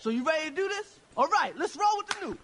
So you ready to do this? All right, let's roll with the news.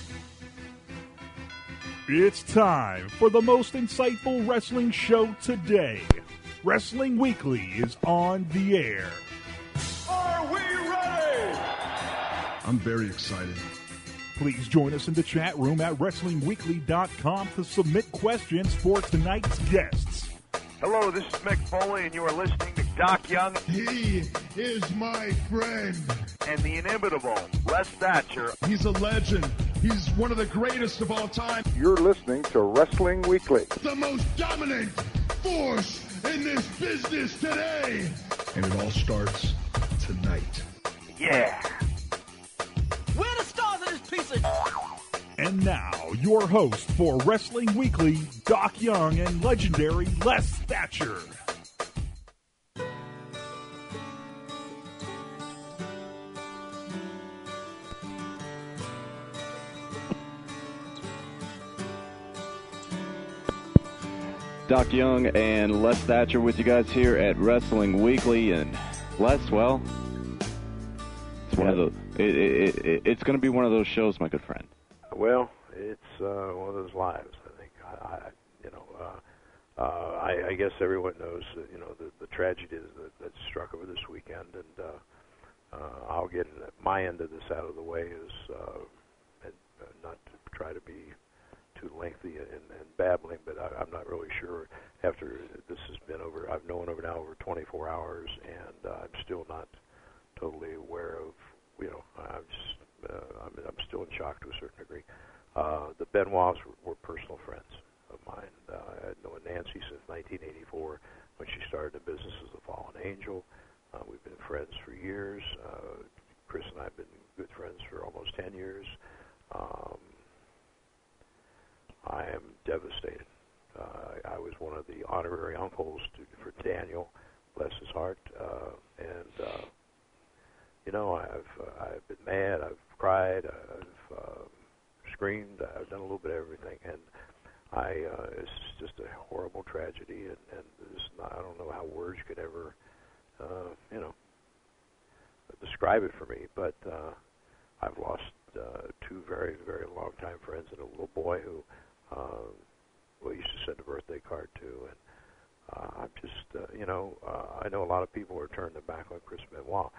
It's time for the most insightful wrestling show today. Wrestling Weekly is on the air. Are we ready? I'm very excited. Please join us in the chat room at WrestlingWeekly.com to submit questions for tonight's guests. Hello, this is Mick Foley, and you are listening to Doc Young. He is my friend. And the inimitable Les Thatcher. He's a legend. He's one of the greatest of all time. You're listening to Wrestling Weekly. The most dominant force in this business today. And it all starts tonight. Yeah. We're the stars of this piece of... And now, your host for Wrestling Weekly, Doc Young and legendary Les Thatcher. Doc Young and Les Thatcher with you guys here at Wrestling Weekly. And Les, well, it's one of those. It's going to be one of those shows, my good friend. Well, it's one of those lives. I think I guess everyone knows the tragedy that struck over this weekend, and I'll get my end of this out of the way, is and not to try to be too lengthy and babbling, but I'm not really sure. After this has been over, I've known over 24 hours, and I'm still not totally aware of. I'm still in shock to a certain degree. The Benoits were personal friends of mine. I've known Nancy since 1984 when she started in business as a fallen angel. We've been friends for years. Chris and I have been good friends for almost 10 years. I am devastated. I was one of the honorary uncles for Daniel, bless his heart, I've been mad, I've cried, I've screamed, I've done a little bit of everything, and it's just a horrible tragedy, and I don't know how words could ever, describe it for me, but I've lost two very, very long-time friends and a little boy who we used to send a birthday card to, and I'm just, I know a lot of people are turning their back on Chris Benoit.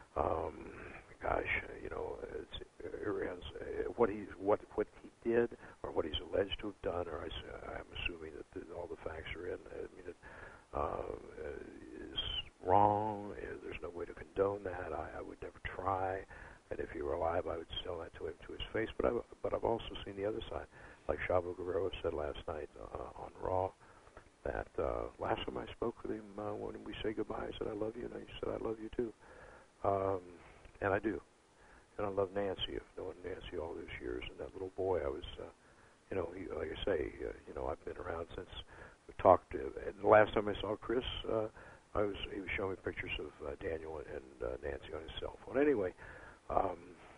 What he did, or what he's alleged to have done, or I'm assuming that all the facts are in. Is wrong. There's no way to condone that. I would never try, and if he were alive, I would tell that to him to his face. But I've also seen the other side, like Chavo Guerrero said last night on Raw, that last time I spoke with him, when we say goodbye, I said I love you, and he said I love you too. And I do. And I love Nancy. I've known Nancy all these years. And that little boy, I was, like I say, I've been around since we talked. And the last time I saw Chris, he was showing me pictures of Daniel and Nancy on his cell phone. Anyway, I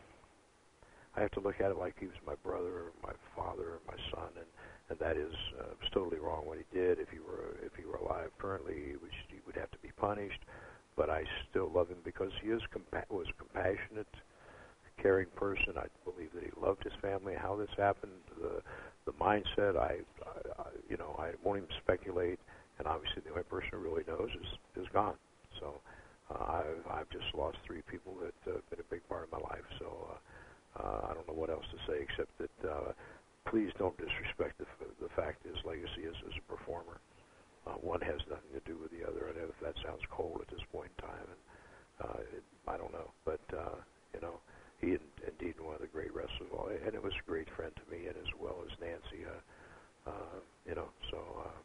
have to look at it like he was my brother, or my father, or my son, and that is it's totally wrong what he did. If he were alive currently, he would have to be punished. But I still love him because he was a compassionate, caring person. I believe that he loved his family. How this happened, the mindset, I won't even speculate. And obviously, the only person who really knows is gone. So I've just lost three people that have been a big part of my life. So I don't know what else to say except that please don't disrespect the fact his legacy as a performer. One has nothing to do with the other. I know if that sounds cold at this point in time, and I don't know, but he indeed one of the great wrestlers of all, and it was a great friend to me, and as well as Nancy. So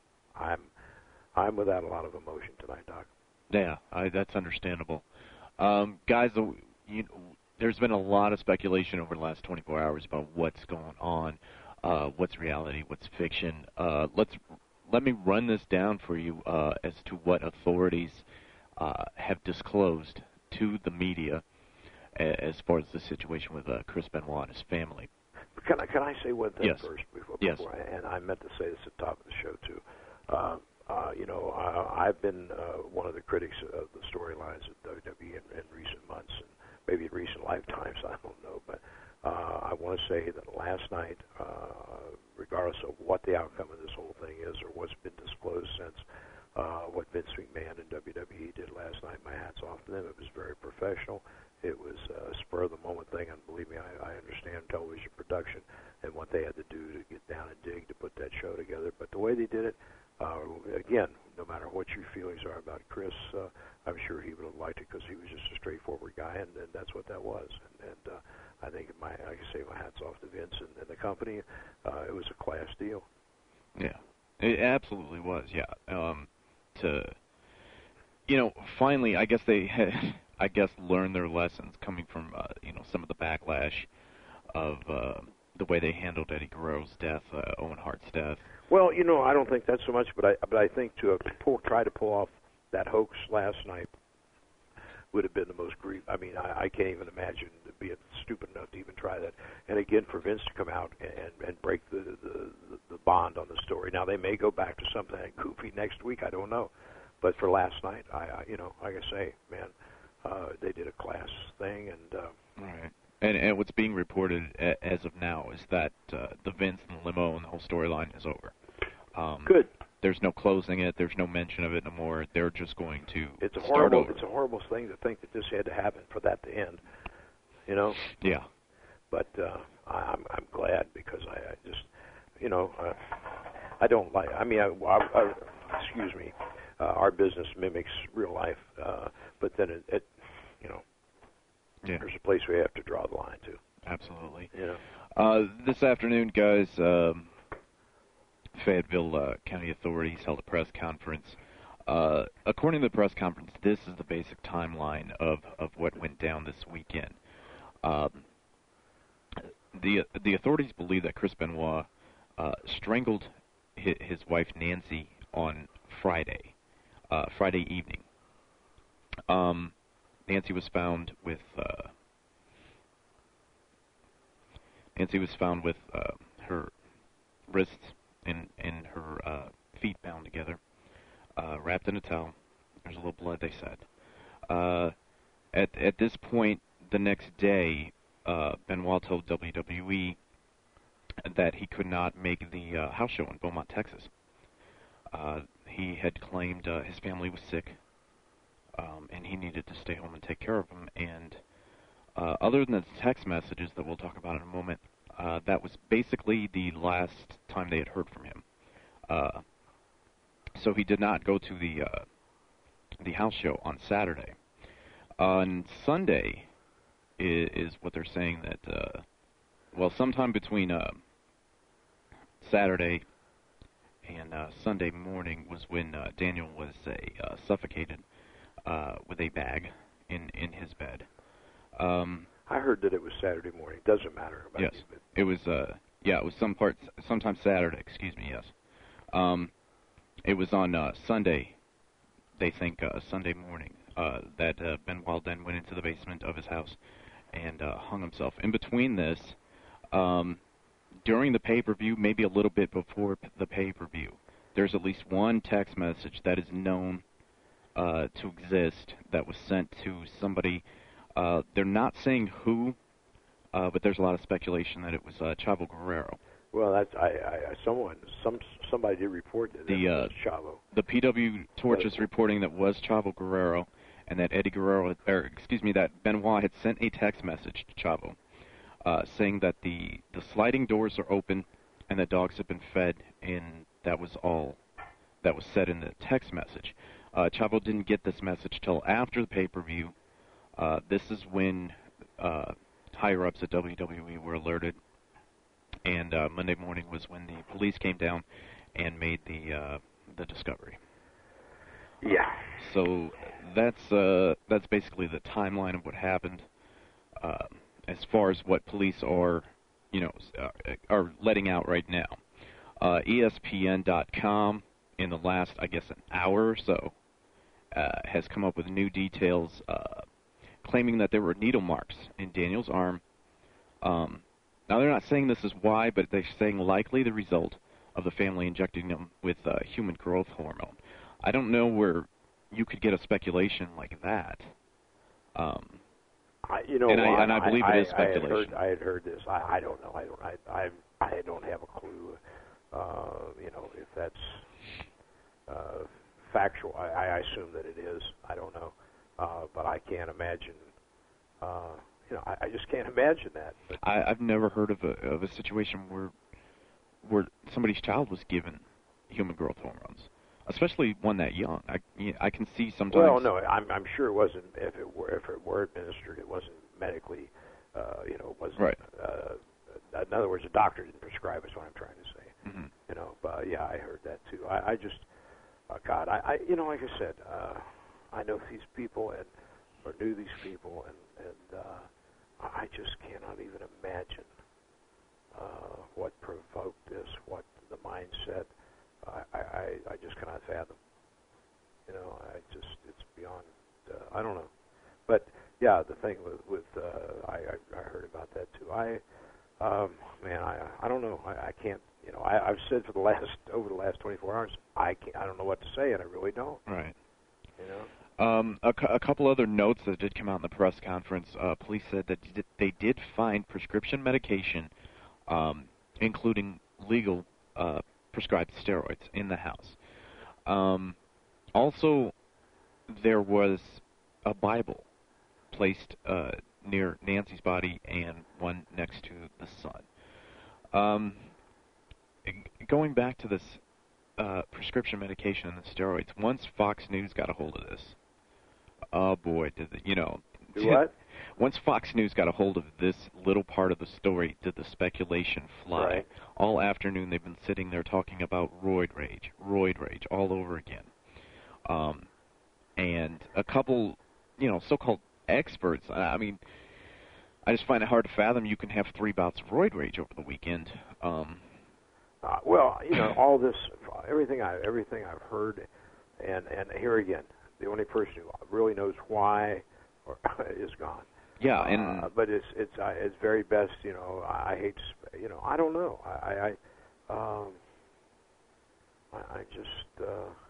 I'm without a lot of emotion tonight, Doc. Yeah, that's understandable. Guys, there's been a lot of speculation over the last 24 hours about what's going on, what's reality, what's fiction. Let me run this down for you as to what authorities have disclosed to the media as far as the situation with Chris Benoit and his family. Can I say one thing yes. first before yes. and I meant to say this at the top of the show too. I've been one of the critics of the storylines at WWE in recent months, and maybe in recent lifetimes, I don't know. But I want to say that last night, regardless of what the outcome of this whole thing is or what's been disclosed since, what Vince McMahon and WWE did last night, my hat's off to them. It was very professional. It was a spur-of-the-moment thing, and believe me, I understand television production and what they had to do to get down and dig to put that show together. But the way they did it, again, no matter what your feelings are about Chris, I'm sure he would have liked it because he was just a straightforward guy, and that's what that was. And I think, like I say, my hat's off to Vince and the company. It was a class deal. Yeah, it absolutely was, yeah. Finally, I guess they had, learned their lessons coming from, some of the backlash of the way they handled Eddie Guerrero's death, Owen Hart's death. Well, I don't think that's so much, but I think to try to pull off that hoax last night would have been the most grief. I mean, I can't even imagine being stupid enough to even try that. And again, for Vince to come out and break the bond on the story. Now they may go back to something goofy next week. I don't know. But for last night, like I say, man, they did a class thing, and right. And what's being reported as of now is that the Vince and the limo and the whole storyline is over. Good. There's no closing it. There's no mention of it no more. They're just going to start over. It's a horrible thing to think that this had to happen for that to end. Yeah. But I'm glad because I just, I don't like. I mean, excuse me. Our business mimics real life, but then it yeah. There's a place we have to draw the line to. Absolutely. This afternoon, guys, Fayetteville County authorities held a press conference. According to the press conference, this is the basic timeline of what went down this weekend. The authorities believe that Chris Benoit strangled his wife Nancy on Friday evening. Nancy was found with her wrists and her feet bound together, wrapped in a towel. There's a little blood, they said. At this point, the next day, Benoit told WWE that he could not make the house show in Beaumont, Texas. He had claimed his family was sick, and he needed to stay home and take care of them. And other than the text messages that we'll talk about in a moment, that was basically the last time they had heard from him. So he did not go to the house show on Saturday. On Sunday is what they're saying that, sometime between Saturday and Sunday morning was when Daniel was suffocated with a bag in his bed. I heard that it was Saturday morning. Doesn't matter. Yes, it was. It was sometime Saturday. Excuse me. Yes. It was on Sunday. They think Sunday morning that Benoit then went into the basement of his house and hung himself. In between this, during the pay-per-view, maybe a little bit before the pay-per-view, there's at least one text message that is known to exist that was sent to somebody. They're not saying who, but there's a lot of speculation that it was Chavo Guerrero. Well, that's somebody did report that it was Chavo. The PW Torch is reporting that was Chavo Guerrero, and that that Benoit had sent a text message to Chavo, saying that the sliding doors are open and the dogs have been fed, and that was all that was said in the text message. Chavo didn't get this message till after the pay-per-view. This is when higher-ups at WWE were alerted, and Monday morning was when the police came down and made the discovery. Yeah. So that's basically the timeline of what happened. As far as what police are letting out right now, ESPN.com in the last, I guess, an hour or so has come up with new details, claiming that there were needle marks in Daniel's arm. Now, they're not saying this is why, but they're saying likely the result of the family injecting him with human growth hormone. I don't know where you could get a speculation like that. And I believe it is speculation. I had heard this. I don't know. I don't have a clue. If that's factual. I assume that it is. I don't know, but I can't imagine. I just can't imagine that. But I've never heard of a situation where somebody's child was given human growth hormones, especially one that young. I can see sometimes. Well, no, I'm sure it wasn't. If it were administered, it wasn't medically. It wasn't. Right. In other words, a doctor didn't prescribe. Is what I'm trying to say. Mm-hmm. But yeah, I heard that too. I just, God, like I said, I know these people or knew these people, and I just cannot even imagine what provoked this, what the mindset. I just cannot fathom. It's beyond. I don't know, but yeah, the thing with I heard about that too. I don't know. I can't. I've said over the last 24 hours, I don't know what to say, and I really don't. Right. A couple other notes that did come out in the press conference. Police said that they did find prescription medication, including legal prescribed steroids, in the house. Also, there was a Bible placed near Nancy's body and one next to the son. Going back to this prescription medication and the steroids, once Fox News got a hold of this, oh boy, did Do what? Once Fox News got a hold of this little part of the story, did the speculation fly? Right. All afternoon they've been sitting there talking about roid rage, all over again. And a couple, so-called experts, I just find it hard to fathom you can have 3 bouts of roid rage over the weekend. All this, everything I've heard, and here again, the only person who really knows why is gone. Yeah, and but it's very best. I hate. I don't know. I just.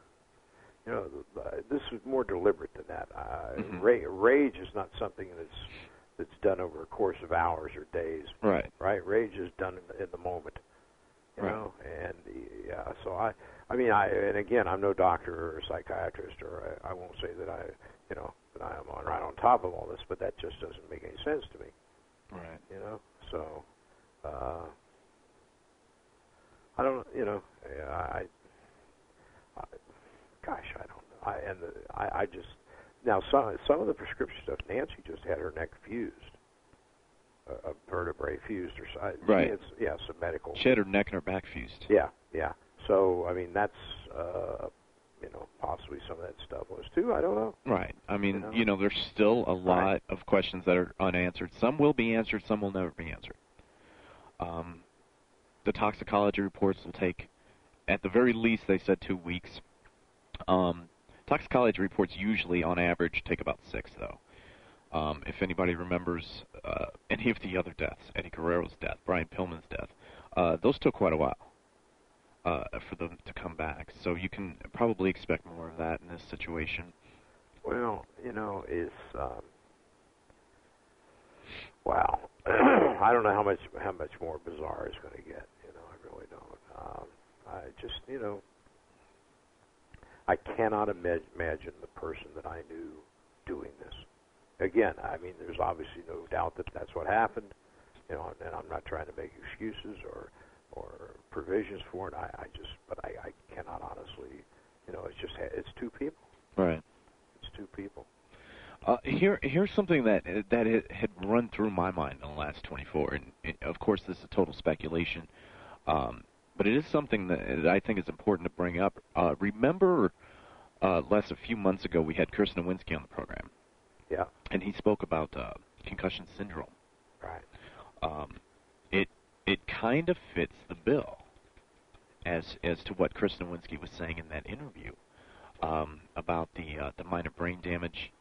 This is more deliberate than that. Rage is not something that's done over a course of hours or days. Right. Right. Rage is done in the moment. You know, and yeah. So and again, I'm no doctor or a psychiatrist, or I won't say that that I'm right on top of all this, but that just doesn't make any sense to me. Right. So I don't. Gosh, I don't know. I just now some of the prescription stuff. Nancy just had her neck fused, a vertebrae fused or side. Right. It's some medical. She had her neck and her back fused. Yeah. So that's possibly some of that stuff was too. I don't know. Right. There's still a lot of questions that are unanswered. Some will be answered. Some will never be answered. The toxicology reports will take, at the very least, they said 2 weeks. Toxicology reports usually, on average, take about 6, though. If anybody remembers any of the other deaths, Eddie Guerrero's death, Brian Pillman's death, those took quite a while for them to come back. So you can probably expect more of that in this situation. Well, it's wow. I don't know how much more bizarre it's going to get. I really don't. I just, I cannot imagine the person that I knew doing this. Again, there's obviously no doubt that that's what happened, and I'm not trying to make excuses or provisions for it. But I cannot honestly, it's 2 people. Right. It's 2 people. Here's something that had run through my mind in the last 24, and of course this is total speculation, but it is something that I think is important to bring up. Remember, a few months ago we had Chris Nowinski on the program. Yeah. And he spoke about concussion syndrome. Right. It kind of fits the bill as to what Chris Nowinski was saying in that interview about the minor brain damage.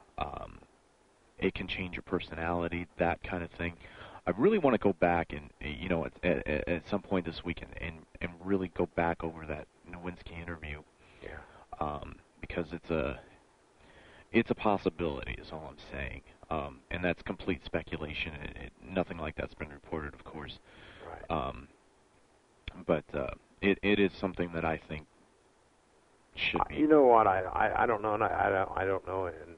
It can change your personality, that kind of thing. I really want to go back and at some point this week and really go back over that Nowinski interview. Yeah. Because it's a possibility, is all I'm saying. And that's complete speculation. Nothing like that's been reported, of course. Right. But it is something that I think should be. You know what? I don't know. And I don't know in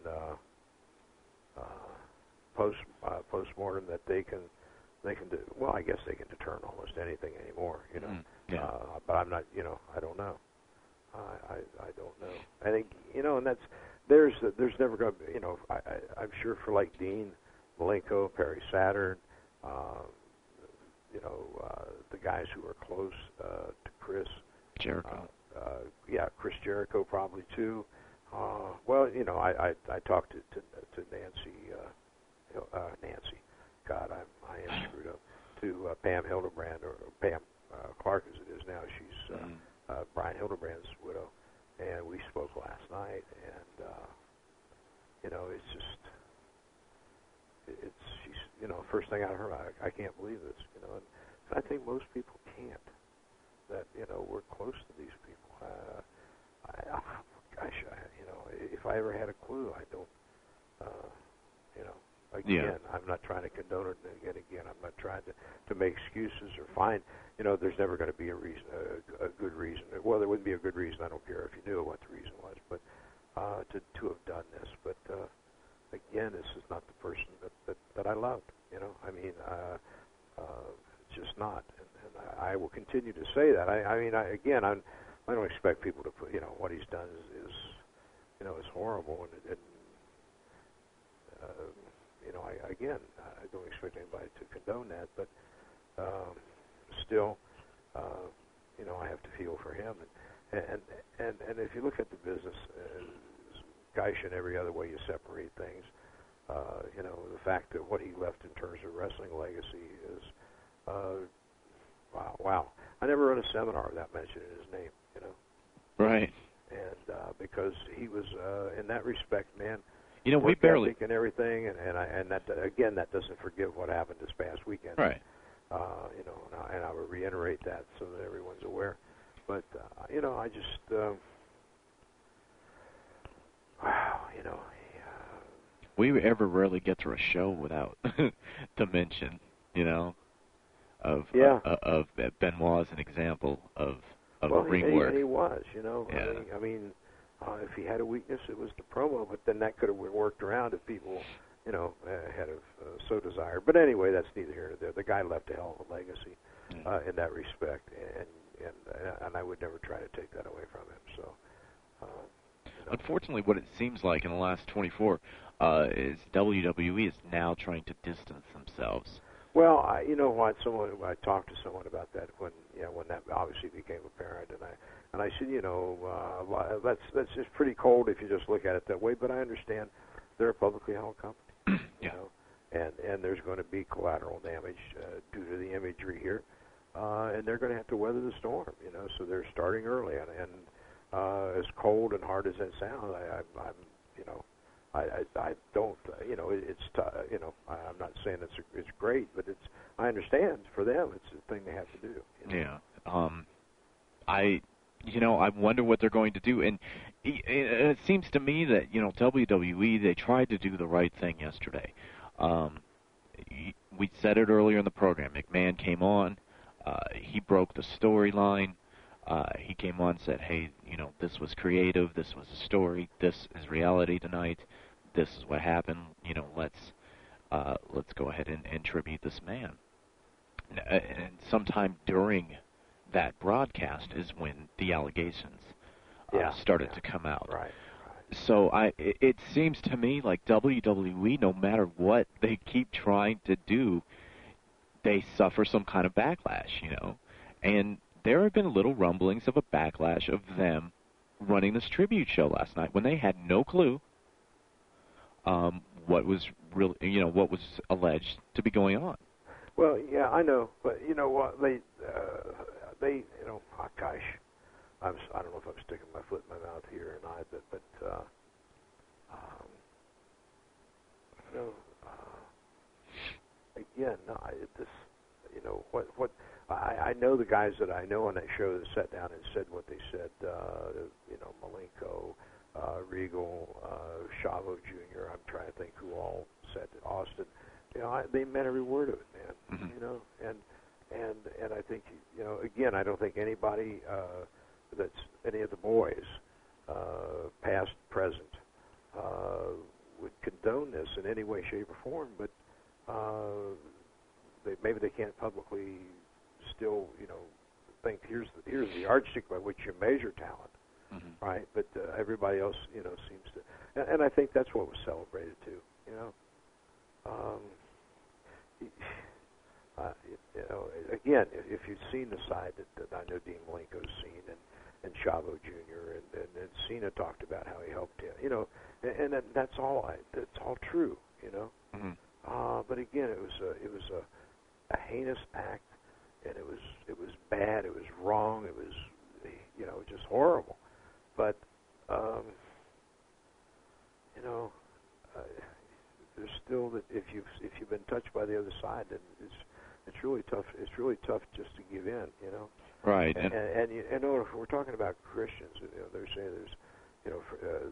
postmortem that they can do. Well, I guess they can determine almost anything anymore. You know. Yeah. But I'm not. You know, I don't know. I don't know. I think, you know, and there's never going to be, you know, I'm sure for like Dean Malenko, Perry Saturn, you know, the guys who are close to Chris Jericho. Chris Jericho probably too. Well, you know, I talked to Nancy. God, I am screwed up. To Pam Hildebrand, or Pam Clark as it is now. She's Brian Hildebrand's widow, and we spoke last night, and you know, she's, you know, first thing I heard, I can't believe this, you know, and I think most people can't, that, you know, we're close to these people. You know, if I ever had a clue, I don't, you know, again, I'm not trying to condone it, and again, I'm not trying to make excuses or find, you know, there's never going to be a reason, a good reason. Well, there wouldn't be a good reason. I don't care if you knew what the reason was, but to have done this. But again, this is not the person that I loved. You know, I mean, it's just not, and I will continue to say that. I mean, I don't expect people to put, you know, what he's done is you know, is horrible, and you know, I don't expect anybody to condone that, but still, you know, I have to feel for him, and if you look at the business, gosh, in every other way you separate things, you know, the fact that what he left in terms of wrestling legacy is, wow. I never run a seminar without mentioning his name, you know. Right. And because he was, in that respect, man. You know, we barely and everything, and that again, that doesn't forgive what happened this past weekend. Right. You know, and I would reiterate that so that everyone's aware. But you know, I just, wow, you know. We ever rarely get through a show without to mention, you know, of Benoit as an example of ring work. He was, you know. Yeah. I mean, if he had a weakness, it was the promo, but then that could have been worked around if people, you know, had so desired. But anyway, that's neither here nor there. The guy left a hell of a legacy in that respect, and I would never try to take that away from him. So, you know. Unfortunately, what it seems like in the last 24 is WWE is now trying to distance themselves. Well, you know what? I talked to someone about that when that obviously became apparent, and I said, you know, that's just pretty cold if you just look at it that way. But I understand they're a publicly held company, you know, and there's going to be collateral damage due to the imagery here, and they're going to have to weather the storm, you know. So they're starting early, and as cold and hard as that sounds, I'm you know. I don't, you know, it's, you know, I'm not saying it's great, but I understand for them, it's a thing they have to do. You know? Yeah. I wonder what they're going to do, and it seems to me that, you know, WWE, they tried to do the right thing yesterday. We said it earlier in the program. McMahon came on, he broke the storyline. He came on and said, hey, you know, this was creative, this was a story, this is reality tonight, this is what happened, you know, let's go ahead and tribute this man. And sometime during that broadcast is when the allegations started to come out. Right. So it seems to me like WWE, no matter what they keep trying to do, they suffer some kind of backlash, you know, and there have been little rumblings of a backlash of them running this tribute show last night when they had no clue what was what was alleged to be going on. Well, yeah, I know, but you know what? They you know, oh, gosh, I don't know if I'm sticking my foot in my mouth here or not, but you know, again, no, this, you know, what. I know the guys that I know on that show that sat down and said what they said. You know, Malenko, Regal, Chavo Jr. I'm trying to think who all said it. Austin. You know, they meant every word of it, man. Mm-hmm. You know, and I think, you know, again, I don't think anybody that's any of the boys, past, present, would condone this in any way, shape, or form. But maybe they can't publicly still, you know, think here's the yardstick by which you measure talent. Mm-hmm. Right, but everybody else, you know, seems to, and I think that's what was celebrated too. You know, again, if you've seen the side that I know Dean Malenko's seen, and Chavo Jr. and Cena talked about how he helped him, you know, and that's all true, you know. Mm-hmm. But again, it was a heinous act, and it was bad, it was wrong, it was, you know, just horrible. But, you know, there's still that if you've been touched by the other side, then it's really tough. It's really tough just to give in, you know. Right. And you know, if we're talking about Christians, you know, they're saying there's, you know,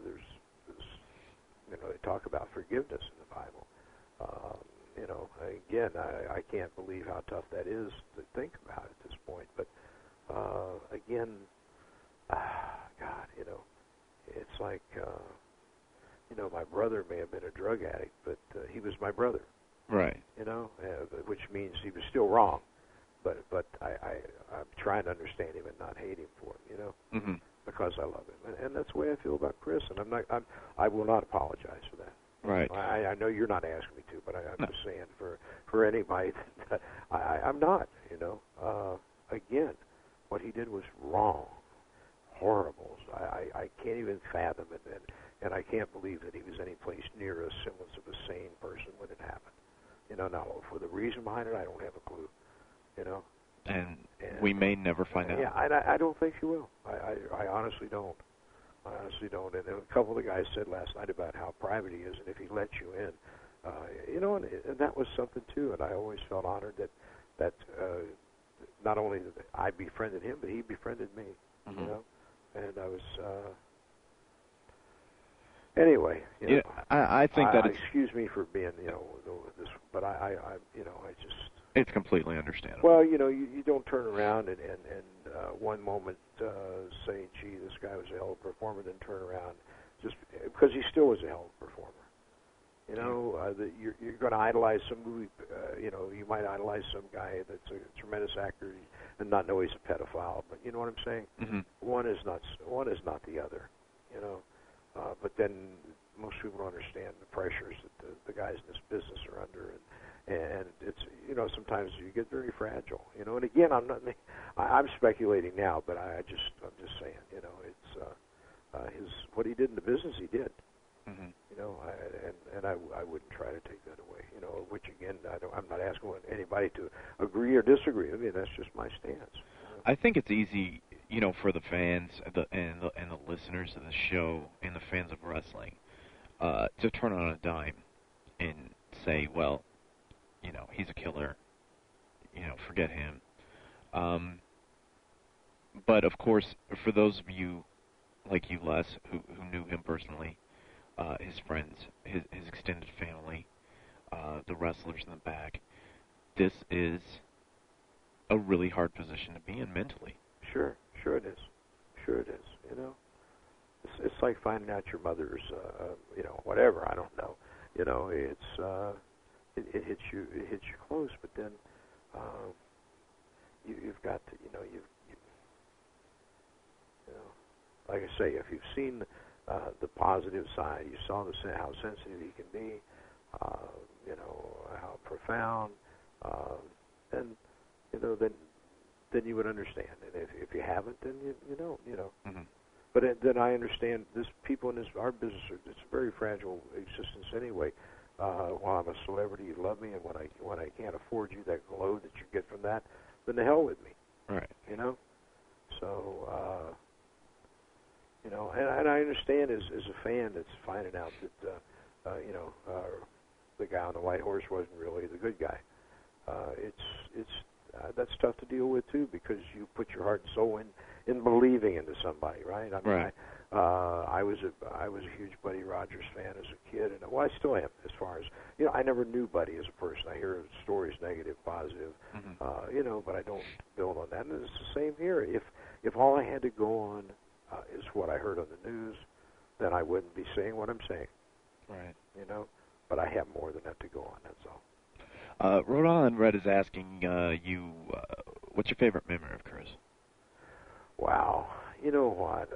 you know, they talk about forgiveness in the Bible. You know, again, I can't believe how tough that is to think about at this point. But again. God, you know, it's like, you know, my brother may have been a drug addict, but he was my brother. Right. You know, which means he was still wrong, but I'm trying to understand him and not hate him for it, you know, mm-hmm. because I love him, and that's the way I feel about Chris, and I will not apologize for that. Right. I know you're not asking me to, but I'm just saying for anybody, that I'm not, you know. Again, what he did was wrong. Horrible. I can't even fathom it, and I can't believe that he was any place near a semblance of a sane person when it happened. You know, now for the reason behind it, I don't have a clue. You know, and we may never find out. Yeah, I don't think you will. I honestly don't. I honestly don't. And a couple of the guys said last night about how private he is, and if he lets you in, you know, and that was something too. And I always felt honored that not only that I befriended him, but he befriended me. Mm-hmm. You know. And I was, anyway. You know, I think that it's... Excuse me for being, you know, this, but I you know, I just... It's completely understandable. Well, you know, you don't turn around and one moment say, gee, this guy was a hell of a performer, then turn around, just because he still was a hell of a performer. You know, you're going to idolize some movie, you know, you might idolize some guy that's a tremendous actor and not know he's a pedophile, but you know what I'm saying? Mm-hmm. One is not the other, you know. But then most people don't understand the pressures that the guys in this business are under, and it's, you know, sometimes you get very fragile, you know. And again, I'm speculating now, but I'm just saying, you know, it's what he did in the business, he did. Mm-hmm. You know, I wouldn't try to take that away. You know, which again, I'm not asking anybody to agree or disagree. I mean, that's just my stance. You know? I think it's easy, you know, for the fans and the listeners of the show and the fans of wrestling to turn on a dime and say, well, you know, he's a killer. You know, forget him. But of course, for those of you like you, Les, who knew him personally. His friends, his extended family, the wrestlers in the back. This is a really hard position to be in mentally. Sure it is. You know, it's like finding out your mother's, you know, whatever. I don't know. You know, it's it hits you close, but then you've got to, you know, you know, like I say, if you've seen the positive side, you saw how sensitive he can be, you know, how profound, and you know, then you would understand. And if you haven't, then you don't, you know. Mm-hmm. But then I understand people in our business, it's a very fragile existence anyway. While I'm a celebrity, you love me, and when I can't afford you that glow that you get from that, then the hell with me. Right. You know. So. You know, and I understand as a fan that's finding out that, you know, the guy on the white horse wasn't really the good guy. That's tough to deal with too, because you put your heart and soul in believing into somebody, right? I mean, right. I was a huge Buddy Rogers fan as a kid, and well, I still am. As far as I never knew Buddy as a person. I hear stories, negative, positive, but I don't build on that. And it's the same here. If all I had to go on is what I heard on the news, then I wouldn't be saying what I'm saying. Right. But I have more than that to go on. That's all. Rhode Island Red is asking you, what's your favorite memory of Chris? Wow. You know what?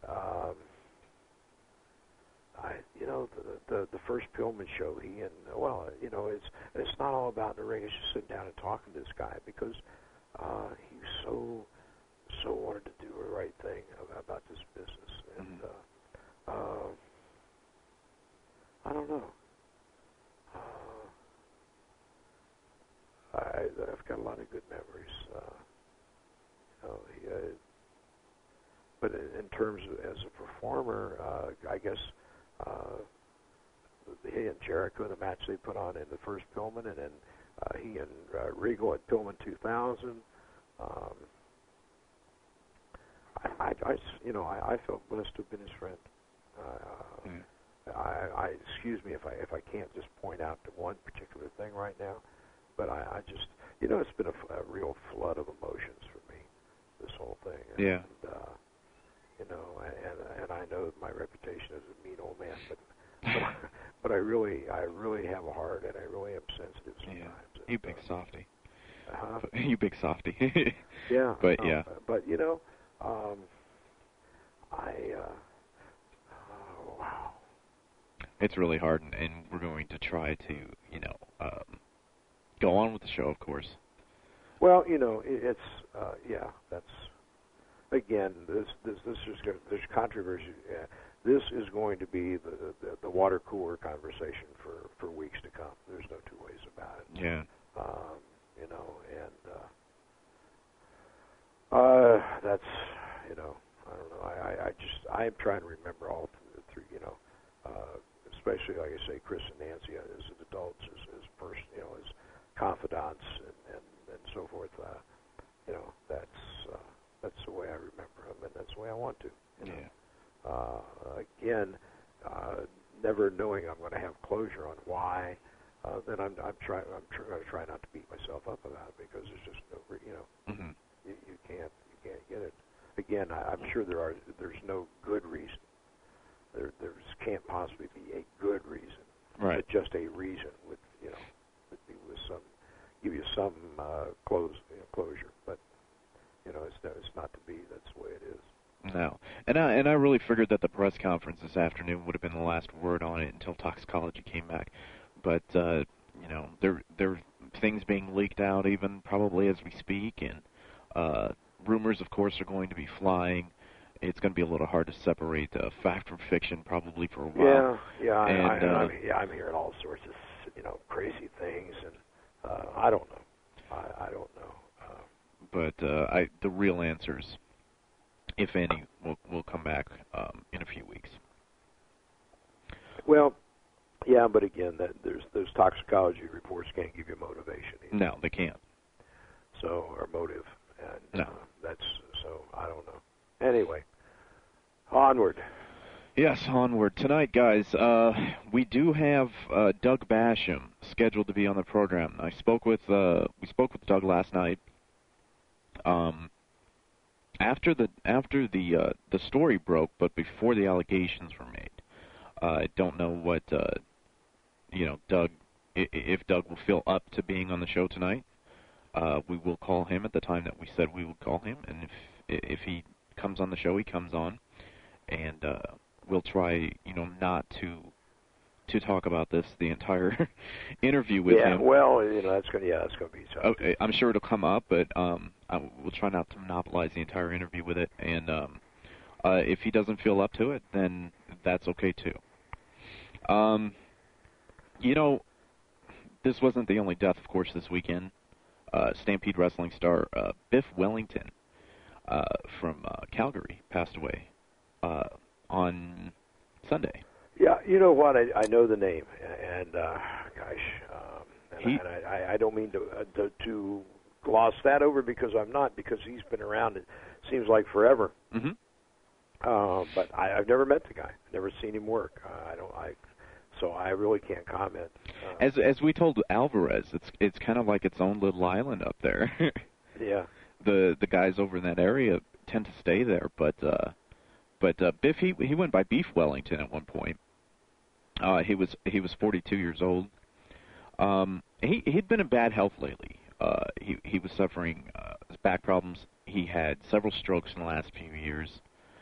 The first Pillman show, it's not all about the ring. It's just sitting down and talking to this guy because he so wanted to do the right thing about this business, and I don't know. I've got a lot of good memories. But in terms of as a performer, I guess he and Jericho, the match they put on in the first Pillman, and then he and Regal at Pillman 2000. I felt blessed to have been his friend. I excuse me if I can't just point out to one particular thing right now, but I just it's been a real flood of emotions for me, this whole thing. Yeah. And I know my reputation as a mean old man, but I really have a heart, and I really am sensitive sometimes. Yeah. You big softy. Uh-huh. You big softy. Yeah. But yeah. But wow. It's really hard, and we're going to try to, go on with the show, of course. Well, it's that's again. This there's controversy. This is going to be the water cooler conversation for weeks to come. There's no two ways about it. Yeah. That's I don't know. I'm trying to remember all through especially like I say, Chris and Nancy as adults, as person, as confidants and so forth. That's the way I remember them, and that's the way I want to. Again, never knowing I'm going to have closure on why. Then I'm going to try not to beat myself up about it because there's just no, you can't get it. Again, I'm sure there's no good reason. There can't possibly be a good reason, right? But just a reason with some give you some closure. But it's not to be. That's the way it is. No, and I really figured that the press conference this afternoon would have been the last word on it until toxicology came back. But there are things being leaked out even probably as we speak, and rumors, of course, are going to be flying. It's going to be a little hard to separate fact from fiction probably for a while. I'm hearing all sorts of crazy things, and I don't know. I don't know. But the real answers, if any, will come back in a few weeks. Well, yeah, but again, those toxicology reports can't give you motivation either. No, they can't. Or motive, and no. That's so. I don't know. Anyway, onward. Yes, onward. Tonight, guys, we do have Doug Basham scheduled to be on the program. We spoke with Doug last night. After the story broke, but before the allegations were made. I don't know what Doug, if Doug will feel up to being on the show tonight. We will call him at the time that we said we would call him, and if he comes on the show, he comes on, and we'll try, not to talk about this the entire interview with him. Yeah, well, that's going to be tough. Okay, I'm sure it'll come up, but we'll try not to monopolize the entire interview with it, and if he doesn't feel up to it, then that's okay too. This wasn't the only death, of course, this weekend. Stampede Wrestling star Biff Wellington from Calgary passed away on Sunday. Yeah, you know what? I know the name, and I don't mean to gloss that over because I'm not, because he's been around. It seems like forever. Mm-hmm. But I've never met the guy. I've never seen him work. So I really can't comment. As we told Alvarez, it's kind of like its own little island up there. Yeah. The guys over in that area tend to stay there, but Biff he went by Beef Wellington at one point. He was 42 years old. He'd been in bad health lately. He was suffering back problems. He had several strokes in the last few years.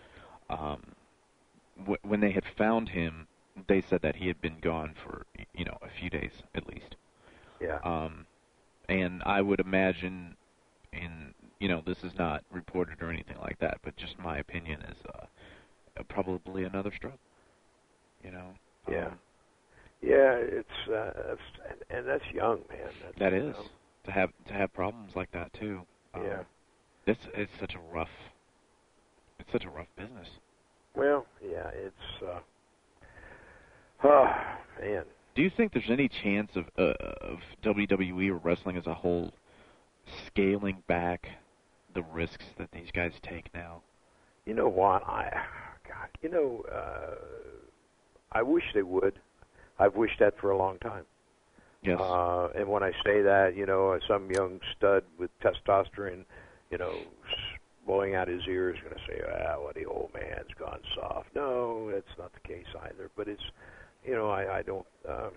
When they had found him, they said that he had been gone for a few days at least. Yeah. And I would imagine, this is not reported or anything like that, but just my opinion is probably another stroke. Yeah. Yeah, it's and that's young, man. That is to have problems like that too. Yeah. It's such a rough business. Well, yeah, it's man. Do you think there's any chance of WWE or wrestling as a whole scaling back the risks that these guys take now? You know what? I wish they would. I've wished that for a long time. Yes. And when I say that, some young stud with testosterone, blowing out his ears, going to say, well, the old man's gone soft. No, that's not the case either. But it's, I don't,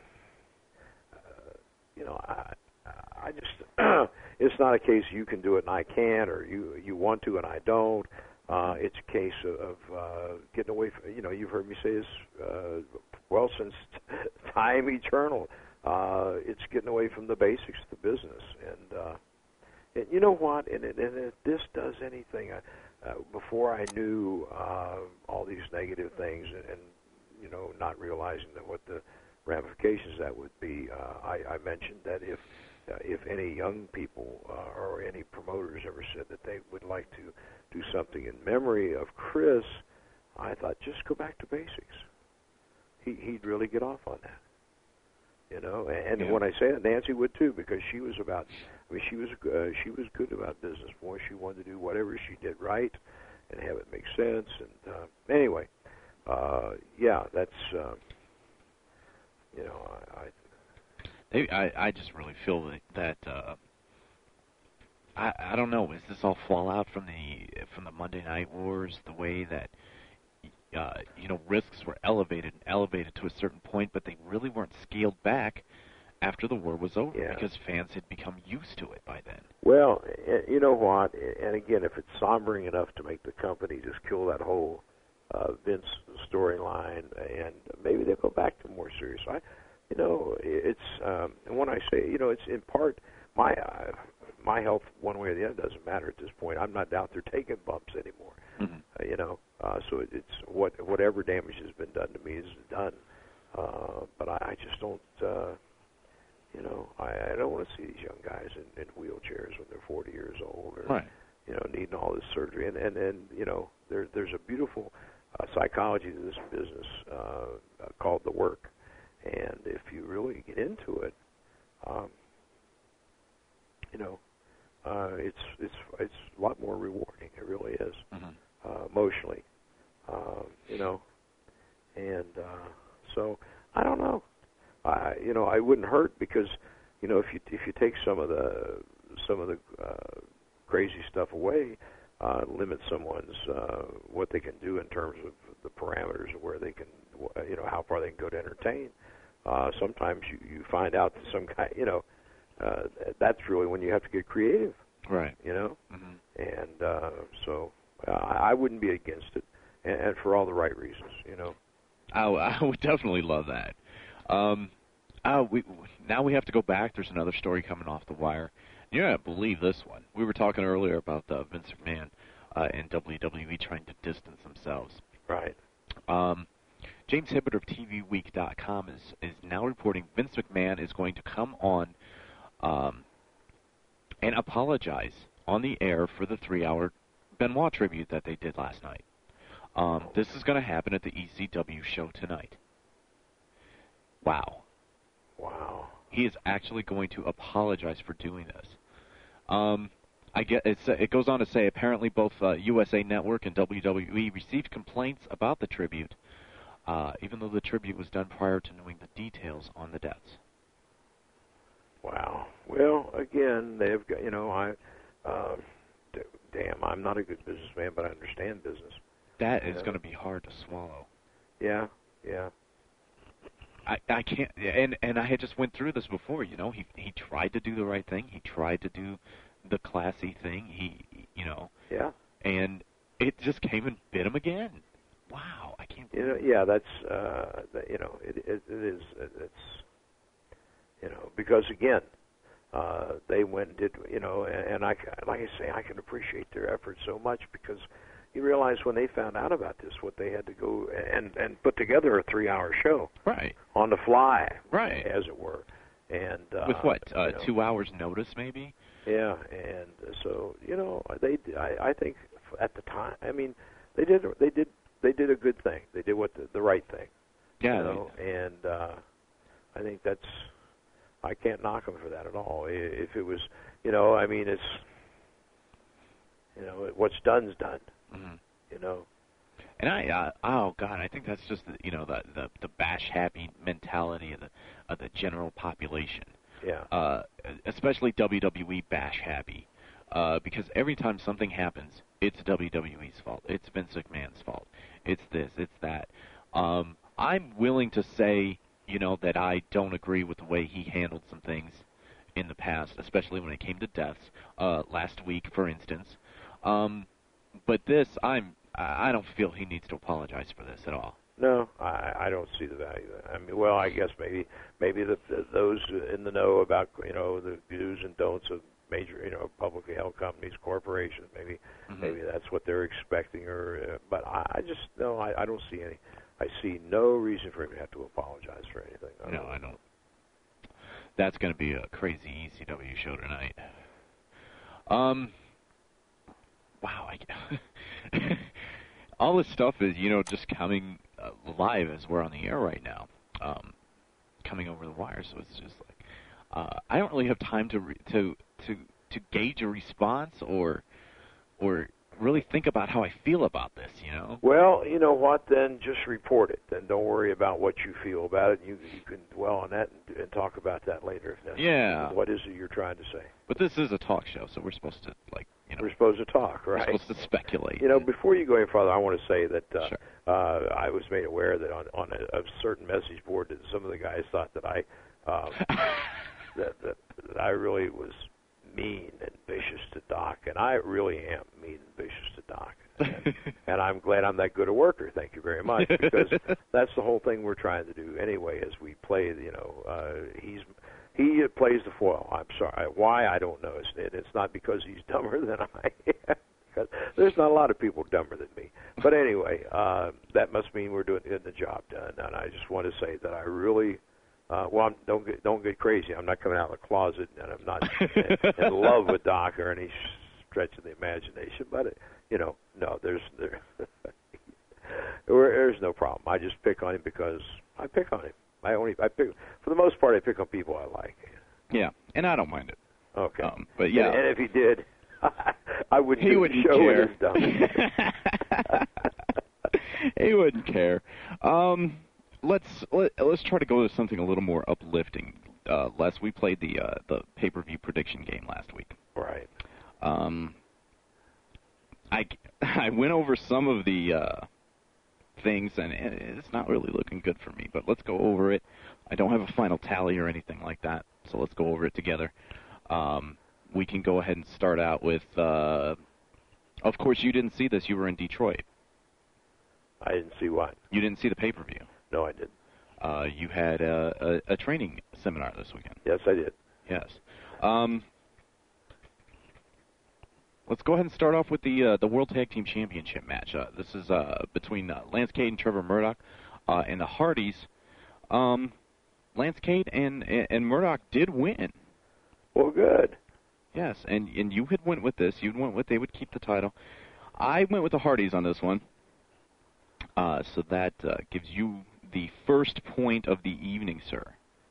I just, it's not a case you can do it and I can't, or you want to and I don't. It's a case of getting away from, you've heard me say this, well, since time eternal. It's getting away from the basics of the business. And you know what? And if this does anything, before I knew all these negative things and not realizing that what the ramifications that would be, I mentioned that if any young people or any promoters ever said that they would like to do something in memory of Chris, I thought, just go back to basics. He'd really get off on that. And Yeah. when I say that, Nancy would too, because she was she was good about business. Boy, she wanted to do whatever she did right and have it make sense. And anyway, yeah, that's I just really feel that I don't know. Is this all fallout from the Monday Night Wars? The way that risks were elevated to a certain point, but they really weren't scaled back after the war was over, because fans had become used to it by then. Well, you know what? And again, if it's sombering enough to make the company just kill that whole Vince storyline, and maybe they'll go back to more serious. It's and when I say, it's in part my health one way or the other doesn't matter at this point. I'm not out there taking bumps anymore. Mm-hmm. So it's whatever damage has been done to me is done. But I just don't. I don't want to see these young guys in wheelchairs when they're 40 years old, or right. Needing all this surgery. And there's a beautiful psychology to this business called the work. And if you really get into it, it's a lot more rewarding. It really is, emotionally, and so I don't know. I wouldn't hurt because, if you take some of the crazy stuff away, limit someone's what they can do in terms of the parameters of where they can, how far they can go to entertain. Sometimes you find out that some guy, that's really when you have to get creative. Right. And so I wouldn't be against it, and for all the right reasons. I would definitely love that. Now we have to go back. There's another story coming off the wire. You're not going to believe this one. We were talking earlier about Vince McMahon and WWE trying to distance themselves. Right. James Hibbert of TVWeek.com is now reporting Vince McMahon is going to come on and apologize on the air for the 3-hour Benoit tribute that they did last night. This is going to happen at the ECW show tonight. Wow. He is actually going to apologize for doing this. It goes on to say apparently both USA Network and WWE received complaints about the tribute, even though the tribute was done prior to knowing the details on the deaths. Wow. Well, again, they've got, damn, I'm not a good businessman, but I understand business. That is going to be hard to swallow. Yeah. I can't, and I had just went through this before. He tried to do the right thing. He tried to do the classy thing. Yeah. And it just came and bit him again. Wow, I can't believe it. Yeah, that's it is. It's because again, they went and did and I like I say, I can appreciate their efforts so much because you realize when they found out about this, what they had to go and put together a 3-hour show, right, on the fly, right, as it were, and with what 2 hours notice, maybe. Yeah, and so I think at the time, I mean, they did a good thing. They did the right thing. Yeah, and I think that's. I can't knock them for that at all. If it was, I mean, it's, what's done's done. Mm-hmm. And I think that's just the bash happy mentality of the general population. Yeah. Especially WWE bash happy, because every time something happens, it's WWE's fault. It's Vince McMahon's fault. It's this. It's that. I'm willing to say, that I don't agree with the way he handled some things in the past, especially when it came to deaths. Last week, for instance. But this, I don't feel he needs to apologize for this at all. No, I don't see the value of that. I mean, well, I guess maybe those in the know about the do's and don'ts of major publicly held companies, corporations, maybe that's what they're expecting. But I just I don't see any. I see no reason for him to have to apologize for anything. I don't. That's going to be a crazy ECW show tonight. Wow, all this stuff is, just coming live as we're on the air right now, coming over the wire. So it's just like I don't really have time to gauge a response or really think about how I feel about this. Well, you know what? Then just report it. Then don't worry about what you feel about it. You can dwell on that and talk about that later if necessary. Yeah. What is it you're trying to say? But this is a talk show, so we're supposed to We're supposed to talk, right? We're supposed to speculate. Before you go any further, I want to say that Sure. I was made aware that on a certain message board that some of the guys thought that I that I really was mean and vicious to Doc, and I really am mean and vicious to Doc. And I'm glad I'm that good a worker. Thank you very much, because that's the whole thing we're trying to do anyway. As we play, he plays the foil. I'm sorry. Why? I don't know. It's not because he's dumber than I am. Because there's not a lot of people dumber than me. But anyway, that must mean we're getting the job done. And I just want to say that I really, don't get crazy. I'm not coming out of the closet, and I'm not in love with Doc or any stretch of the imagination. But no, there's no problem. I just pick on him because I pick on him. I pick, for the most part, I pick on people I like. Yeah, and I don't mind it. Okay. But yeah. And if he did, I wouldn't he do wouldn't the show care. with his dumb. He wouldn't care. Let's try to go to something a little more uplifting. Les, we played the pay-per-view prediction game last week. Right. I went over some of the things, and it's not really looking good for me, but let's go over it. I don't have a final tally or anything like that, so let's go over it together. We can go ahead and start out with, of course, you didn't see this. You were in Detroit. I didn't see what? You didn't see the pay-per-view. No, I didn't. You had a training seminar this weekend. Yes, I did. Yes. Let's go ahead and start off with the World Tag Team Championship match. This is between Lance Cade and Trevor Murdoch and the Hardys. Lance Cade and Murdoch did win. Well, good. Yes, and you had went with this. You went with they would keep the title. I went with the Hardys on this one. So that gives you the first point of the evening, sir.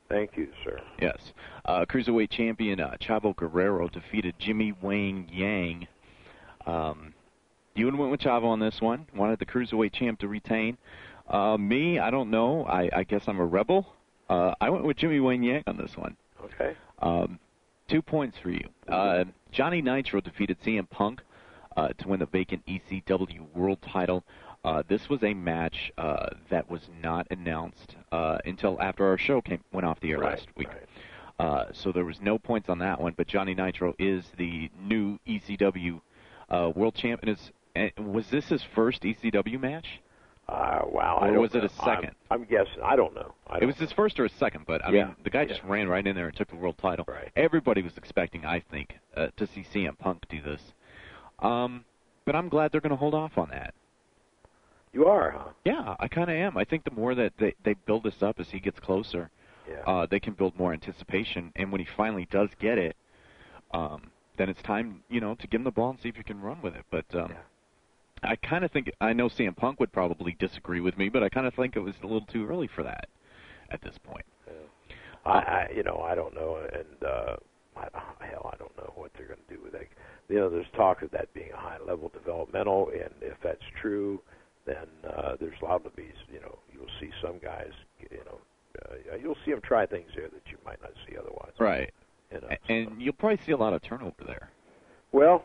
Thank you, sir. Yes. Cruiserweight champion Chavo Guerrero defeated Jimmy Wayne Yang. You went with Chavo on this one. Wanted the Cruiserweight champ to retain. Me, I don't know. I guess I'm a rebel. I went with Jimmy Wayne Yang on this one. Okay. 2 points for you. Johnny Nitro defeated CM Punk to win the vacant ECW World Title. This was a match that was not announced until after our show went off the air last week. Right. So there was no points on that one, but Johnny Nitro is the new ECW World Champion. Was this his first ECW match? Wow. Or was it a second? I'm guessing. I don't know. It was his first or his second, but I mean, the guy just ran right in there and took the world title. Right. Everybody was expecting, I think, to see CM Punk do this. But I'm glad they're going to hold off on that. You are, huh? Yeah, I kind of am. I think the more that they build this up as he gets closer, they can build more anticipation. And when he finally does get it, then it's time, to give him the ball and see if he can run with it. But I kind of think, I know CM Punk would probably disagree with me, but I kind of think it was a little too early for that at this point. Yeah. I don't know, and I don't know what they're going to do with that. There's talk of that being a high-level developmental, and if that's true, then there's liable to be, you'll see some guys, you'll see them try things there that you might not see otherwise. Right. And you'll probably see a lot of turnover there. Well,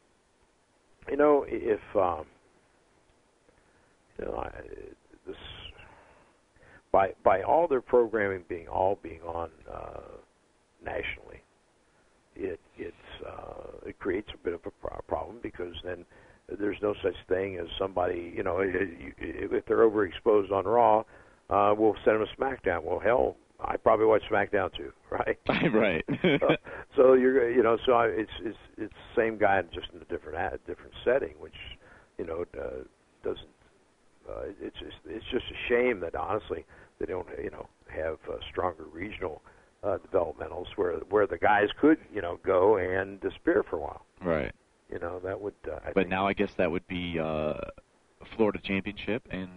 if this by all their programming being on nationally, it creates a bit of a problem, because then there's no such thing as somebody, if they're overexposed on Raw, we'll send them to SmackDown. Well, hell, I probably watch SmackDown too, right? Right. So you're, it's the same guy, just in a different setting, which, doesn't. It's just a shame that, honestly, they don't have stronger regional developmentals where the guys could go and disappear for a while. Right. That would. But now I guess that would be Florida Championship and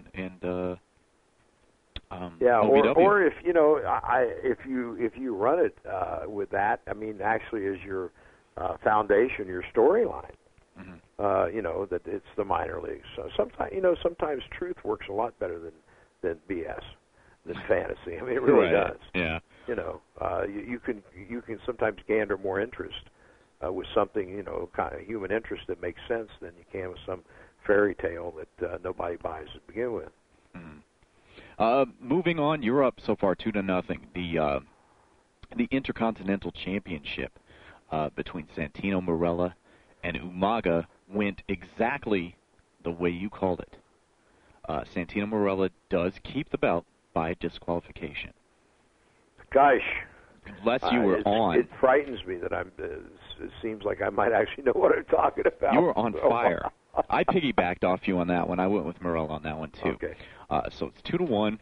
OVW. or if if you run it with that, I mean, actually as your foundation, your storyline. Mm-hmm. That it's the minor leagues. So sometimes truth works a lot better than BS, than fantasy. I mean, it really does. Yeah. You can sometimes gander more interest with something, kind of human interest that makes sense than you can with some fairy tale that nobody buys to begin with. Mm-hmm. Moving on, you're up so far 2-0. The Intercontinental Championship between Santino Marella and Umaga went exactly the way you called it. Santino Marella does keep the belt by disqualification. Gosh. Unless you were on. It frightens me that it seems like I might actually know what I'm talking about. You were on fire. I piggybacked off you on that one. I went with Marella on that one, too. Okay. So it's 2-1.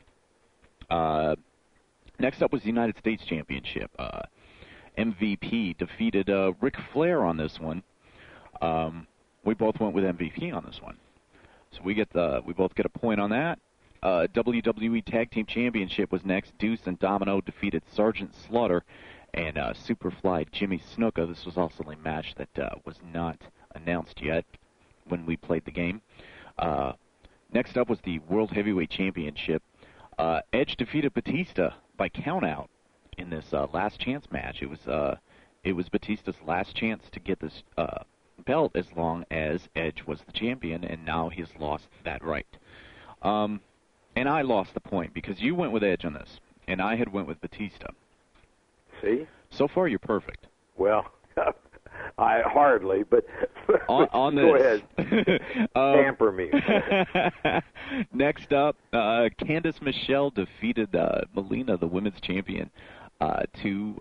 Next up was the United States Championship. MVP defeated Ric Flair on this one. We both went with MVP on this one. So we both get a point on that. WWE Tag Team Championship was next. Deuce and Domino defeated Sergeant Slaughter and Superfly Jimmy Snuka. This was also a match that was not announced yet when we played the game. Next up was the World Heavyweight Championship. Edge defeated Batista by countout in this last chance match. It was Batista's last chance to get this belt as long as Edge was the champion, and now he's lost that right. And I lost the point because you went with Edge on this, and I had went with Batista. See? So far, you're perfect. Well, I hardly, but on go this. ahead. Pamper me. Next up, Candice Michelle defeated Melina, the women's champion, to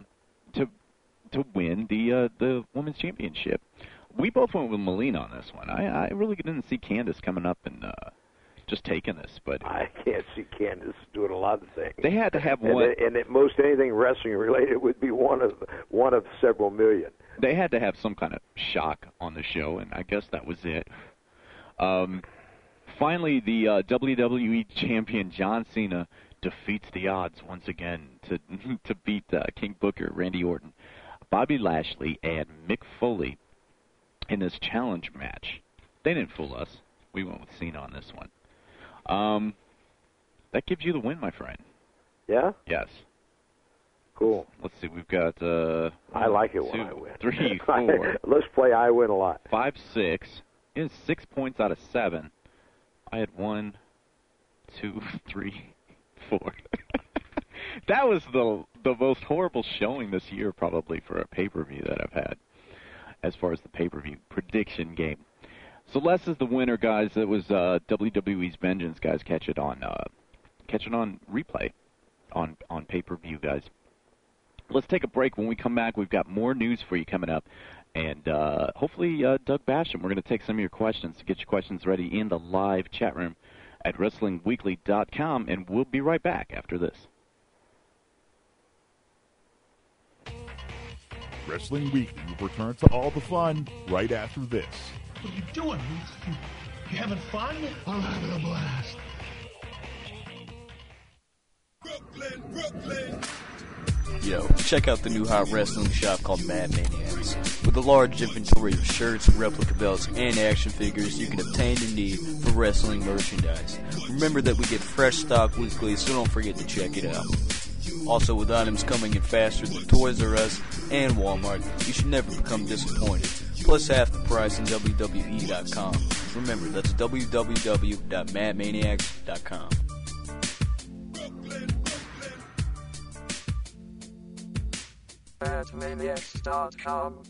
win the women's championship. We both went with Melina on this one. I really didn't see Candice coming up and just taking this, but I can't see Candice doing a lot of things. They had to have one, and most anything wrestling related would be one of several million. They had to have some kind of shock on the show, and I guess that was it. Finally, the WWE champion John Cena defeats the odds once again to beat King Booker, Randy Orton, Bobby Lashley, and Mick Foley in this challenge match. They didn't fool us. We went with Cena on this one. That gives you the win, my friend. Yeah? Yes. Cool. Let's see. We've got I like it when 2, I win. 3, 4. Let's play I win a lot. 5, 6. It's 6 points out of 7. I had 1, 2, 3, 4. That was the most horrible showing this year probably for a pay-per-view that I've had as far as the pay-per-view prediction game. So Les is the winner, guys. It was WWE's Vengeance, guys. Catch it on replay on pay-per-view, guys. Let's take a break. When we come back, we've got more news for you coming up. And hopefully, Doug Basham, we're going to take some of your questions. Get your questions ready in the live chat room at WrestlingWeekly.com, and we'll be right back after this. Wrestling Weekly will return to all the fun right after this. What are you doing? You having fun? I'm having a blast. Brooklyn. Yo, check out the new hot wrestling shop called Mad Maniacs. With a large inventory of shirts, replica belts, and action figures, you can obtain your need for wrestling merchandise. Remember that we get fresh stock weekly, so don't forget to check it out. Also, with items coming in faster than Toys R Us and Walmart, you should never become disappointed. Plus half the price on WWE.com. Remember, that's www.madmaniacs.com. Madmaniacs.com.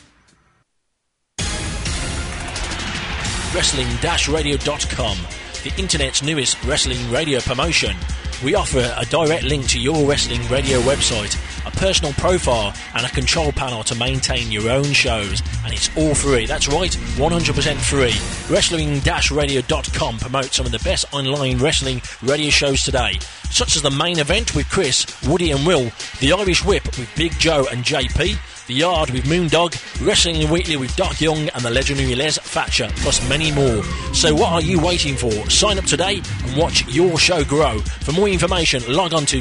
Wrestling-radio.com, the internet's newest wrestling radio promotion. We offer a direct link to your wrestling radio website, a personal profile, and a control panel to maintain your own shows. And it's all free. That's right, 100% free. Wrestling-radio.com promotes some of the best online wrestling radio shows today, such as The Main Event with Chris, Woody and Will, The Irish Whip with Big Joe and JP, The Yard with Moondog, Wrestling Weekly with Doc Young and the legendary Les Thatcher, plus many more. So what are you waiting for? Sign up today and watch your show grow. For more information, log on to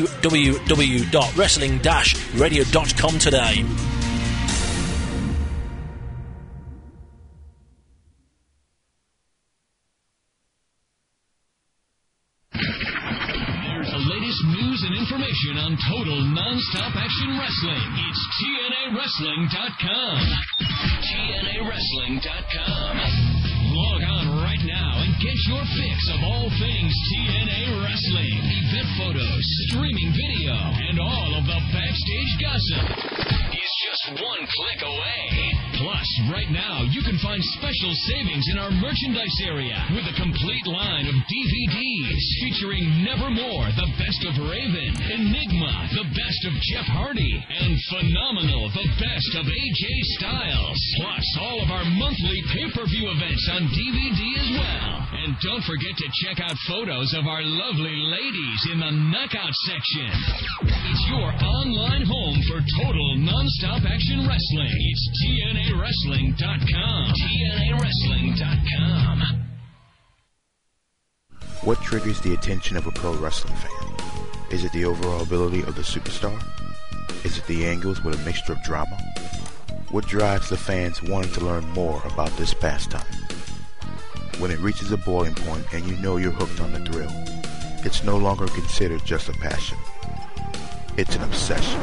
www.wrestling-radio.com today. News and information on total non-stop action wrestling. It's TNAWrestling.com. TNAWrestling.com. Log on right now and get your fix of all things TNA Wrestling. Event photos, streaming video, and all of the backstage gossip is just one click away. Plus, right now, you can find special savings in our merchandise area with a complete line of DVDs featuring Nevermore, the best of Raven, Enigma, the best of Jeff Hardy, and Phenomenal, the best of AJ Styles. Plus, all of our monthly pay-per-view events on DVD as well. And don't forget to check out photos of our lovely ladies in the Knockout section. It's your online home for total non-stop action wrestling. It's TNAWrestling.com. TNAWrestling.com. What triggers the attention of a pro wrestling fan? Is it the overall ability of the superstar? Is it the angles with a mixture of drama? What drives the fans wanting to learn more about this pastime? When it reaches a boiling point and you know you're hooked on the thrill, it's no longer considered just a passion. It's an obsession.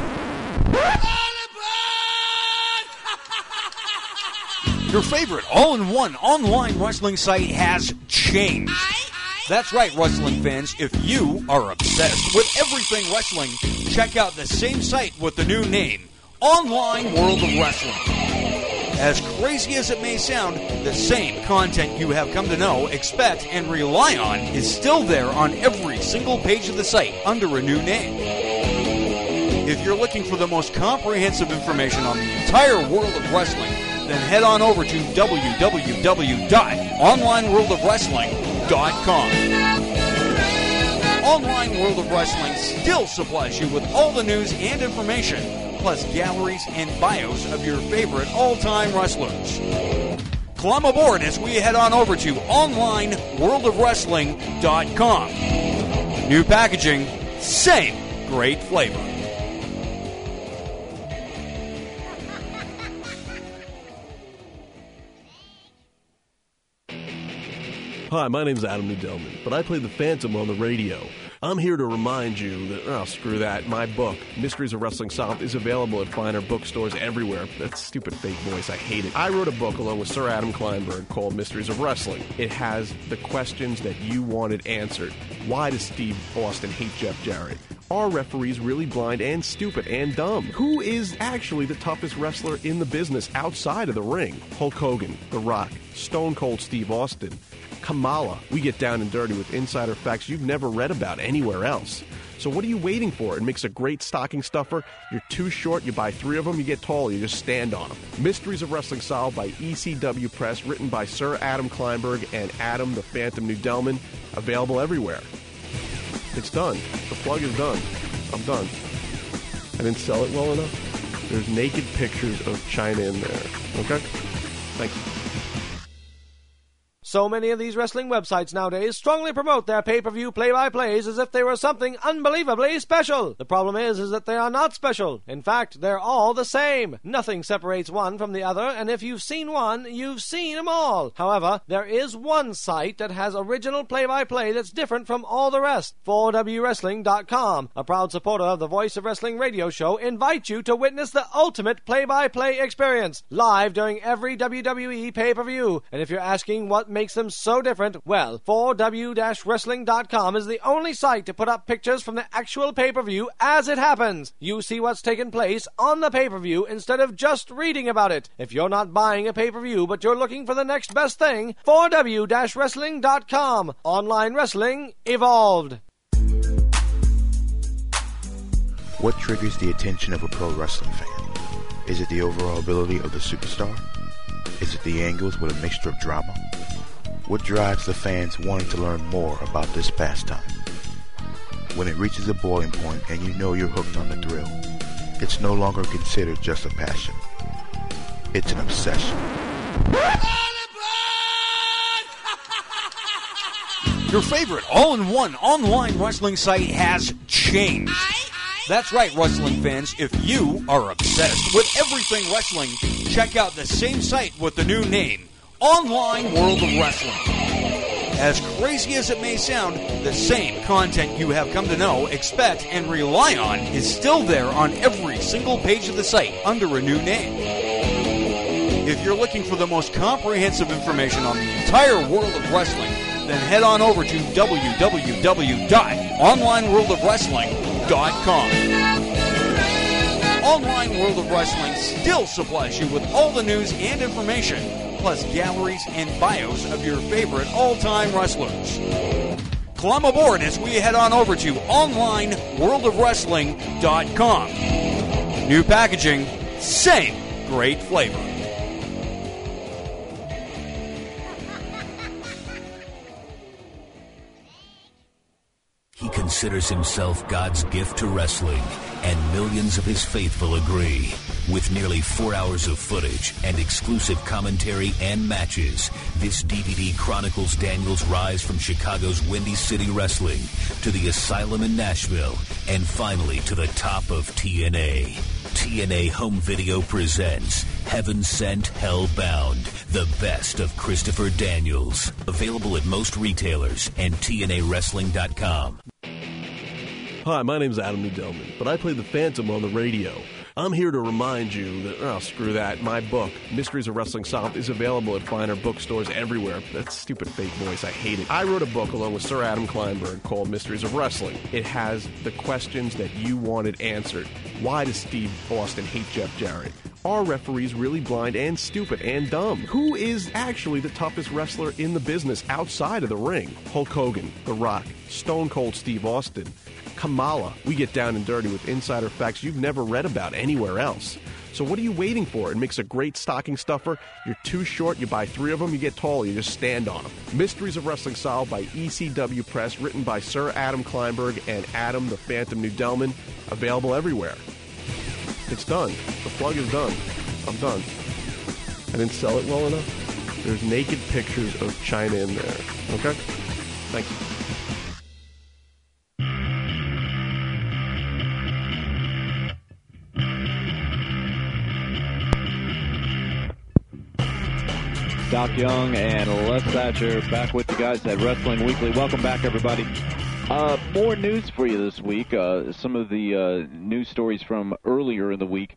Your favorite all-in-one online wrestling site has changed. That's right, wrestling fans. If you are obsessed with everything wrestling, check out the same site with the new name, Online World of Wrestling. As crazy as it may sound, the same content you have come to know, expect, and rely on is still there on every single page of the site under a new name. If you're looking for the most comprehensive information on the entire world of wrestling, then head on over to www.onlineworldofwrestling.com. Online World of Wrestling still supplies you with all the news and information, plus galleries and bios of your favorite all-time wrestlers. Climb aboard as we head on over to onlineworldofwrestling.com. New packaging, same great flavor. Hi, my name's Adam Nudelman, but I play the Phantom on the radio. I'm here to remind you that, screw that, my book, Mysteries of Wrestling Solved, is available at finer bookstores everywhere. That stupid fake voice, I hate it. I wrote a book along with Sir Adam Kleinberg called Mysteries of Wrestling. It has the questions that you wanted answered. Why does Steve Austin hate Jeff Jarrett? Are referees really blind and stupid and dumb? Who is actually the toughest wrestler in the business outside of the ring? Hulk Hogan, The Rock, Stone Cold Steve Austin, Kamala. We get down and dirty with insider facts you've never read about anywhere else. So what are you waiting for? It makes a great stocking stuffer. You're too short, you buy 3 of them, you get tall, you just stand on them. Mysteries of Wrestling Solved by ECW Press, written by Sir Adam Kleinberg and Adam the Phantom Nudelman. Available everywhere. It's done. The plug is done. I'm done. I didn't sell it well enough. There's naked pictures of China in there. Okay? Thank you. So many of these wrestling websites nowadays strongly promote their pay-per-view play-by-plays as if they were something unbelievably special. The problem is that they are not special. In fact, they're all the same. Nothing separates one from the other, and if you've seen one, you've seen them all. However, there is one site that has original play-by-play that's different from all the rest. 4WWrestling.com, a proud supporter of the Voice of Wrestling radio show, invites you to witness the ultimate play-by-play experience, live during every WWE pay-per-view. And if you're asking what makes them so different, well, 4W-Wrestling.com is the only site to put up pictures from the actual pay-per-view as it happens. You see what's taken place on the pay-per-view instead of just reading about it. If you're not buying a pay-per-view but you're looking for the next best thing, 4W-Wrestling.com. Online wrestling evolved. What triggers the attention of a pro wrestling fan? Is it the overall ability of the superstar? Is it the angles with a mixture of drama? What drives the fans wanting to learn more about this pastime? When it reaches a boiling point and you know you're hooked on the thrill, it's no longer considered just a passion. It's an obsession. Your favorite all-in-one online wrestling site has changed. That's right, wrestling fans. If you are obsessed with everything wrestling, check out the same site with the new name, Online World of Wrestling. As crazy as it may sound, the same content you have come to know, expect, and rely on is still there on every single page of the site under a new name. If you're looking for the most comprehensive information on the entire world of wrestling, then head on over to www.onlineworldofwrestling.com. Online World of Wrestling still supplies you with all the news and information, plus galleries and bios of your favorite all-time wrestlers. Climb aboard as we head on over to onlineworldofwrestling.com. New packaging, same great flavor. He considers himself God's gift to wrestling, and millions of his faithful agree. With nearly 4 hours of footage and exclusive commentary and matches, this DVD chronicles Daniel's rise from Chicago's Windy City Wrestling to the Asylum in Nashville, and finally to the top of TNA. TNA Home Video presents Heaven Sent, Hell Bound, the best of Christopher Daniels. Available at most retailers and TNAWrestling.com. Hi, my name's Adam Nudelman, but I play the Phantom on the radio. I'm here to remind you that, screw that, my book, Mysteries of Wrestling Solved, is available at finer bookstores everywhere. That stupid fake voice, I hate it. I wrote a book along with Sir Adam Kleinberg called Mysteries of Wrestling. It has the questions that you wanted answered. Why does Steve Austin hate Jeff Jarrett? Are referees really blind and stupid and dumb? Who is actually the toughest wrestler in the business outside of the ring? Hulk Hogan, The Rock, Stone Cold Steve Austin, Kamala. We get down and dirty with insider facts you've never read about anywhere else. So what are you waiting for? It makes a great stocking stuffer. You're too short, you buy 3 of them, you get tall, you just stand on them. Mysteries of Wrestling Solved by ECW Press, written by Sir Adam Kleinberg and Adam the Phantom Nudelman. Available everywhere. It's done. The plug is done. I'm done. I didn't sell it well enough. There's naked pictures of China in there. Okay? Thank you. Doc Young and Les Thatcher back with you guys at Wrestling Weekly. Welcome back, everybody. More news for you this week. Some of the news stories from earlier in the week.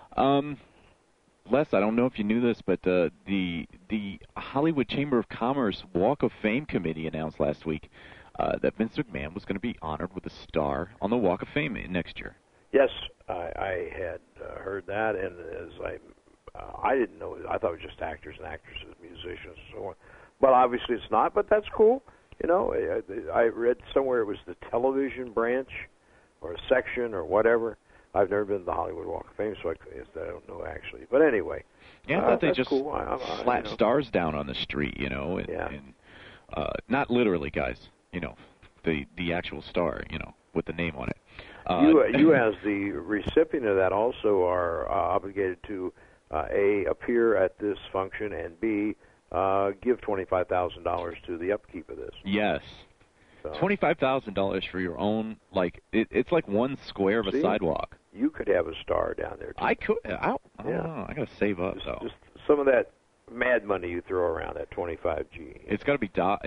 Les, I don't know if you knew this, but the Hollywood Chamber of Commerce Walk of Fame committee announced last week that Vince McMahon was going to be honored with a star on the Walk of Fame next year. Yes, I had heard that, and as I didn't know. I thought it was just actors and actresses, musicians, and so on. But obviously it's not. But that's cool. You know, I read somewhere it was the television branch or a section or whatever. I've never been to the Hollywood Walk of Fame, so I don't know actually. But anyway, yeah, I thought they just cool. slapped stars down on the street, you know, and not literally, guys. You know, the actual star, you know, with the name on it. You as the recipient of that also are obligated to A, appear at this function, and B, give $25,000 to the upkeep of this. Yes. So. $25,000 for your own, like, it's like one square of a sidewalk. You could have a star down there, too. I could. I don't know. I got to save up, though. Just some of that mad money you throw around, that 25G. It's got to be Doc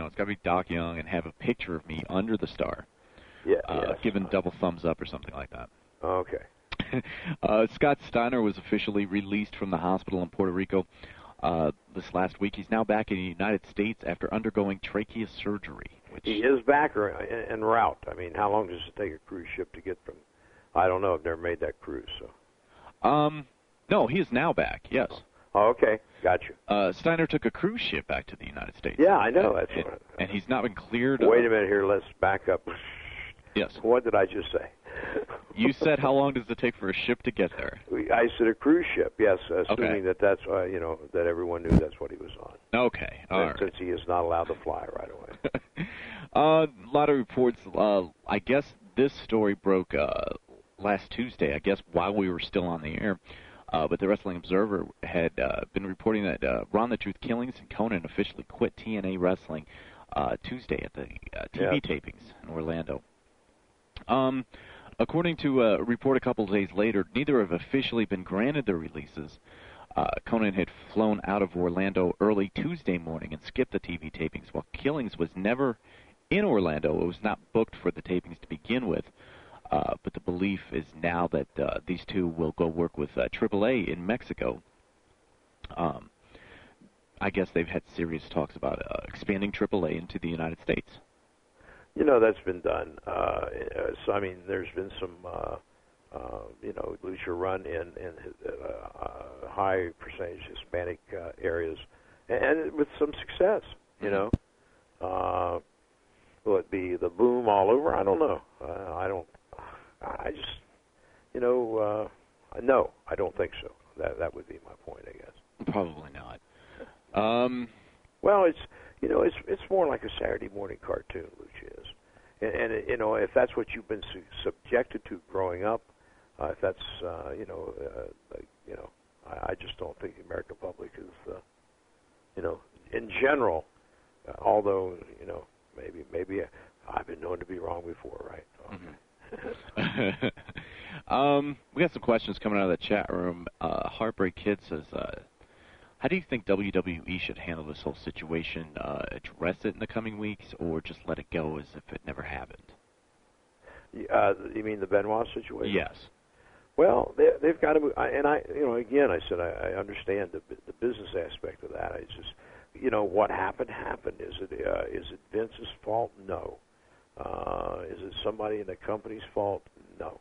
Young and have a picture of me under the star. Yeah, giving double thumbs up or something like that. Okay. Scott Steiner was officially released from the hospital in Puerto Rico this last week. He's now back in the United States after undergoing trachea surgery. He is back en route. I mean, how long does it take a cruise ship to get from? I don't know. I've never made that cruise. So. No, he is now back. Yes. Oh, okay. Got you. Steiner took a cruise ship back to the United States. Yeah, I know. And he's not been cleared. Wait a minute here. Let's back up. Yes. What did I just say? You said how long does it take for a ship to get there? I said a cruise ship, yes, assuming that's, that everyone knew that's what he was on. Okay, all right. Since he is not allowed to fly right away. A lot of reports, I guess this story broke last Tuesday, I guess, while we were still on the air. But the Wrestling Observer had been reporting that Ron the Truth Killings and Conan officially quit TNA Wrestling Tuesday at the TV tapings in Orlando. According to a report a couple of days later, neither have officially been granted their releases. Conan had flown out of Orlando early Tuesday morning and skipped the TV tapings, while Killings was never in Orlando. It was not booked for the tapings to begin with. But the belief is now that these two will go work with AAA in Mexico. I guess they've had serious talks about expanding AAA into the United States. You know, that's been done. So, I mean, there's been some, Lucha Run in high percentage Hispanic areas, and with some success, you know. Will it be the boom all over? I don't know. No, I don't think so. That would be my point, I guess. Probably not. Well, it's more like a Saturday morning cartoon, Lucha is. And if that's what you've been subjected to growing up, if that's, I just don't think the American public is, in general, although, maybe I've been known to be wrong before, right? Okay. We got some questions coming out of the chat room. Heartbreak Kid says, how do you think WWE should handle this whole situation? Address it in the coming weeks, or just let it go as if it never happened? You mean the Benoit situation? Yes. Well, they've got to, and again, I said I understand the business aspect of that. It's just, what happened. Is it Vince's fault? No. Is it somebody in the company's fault? No.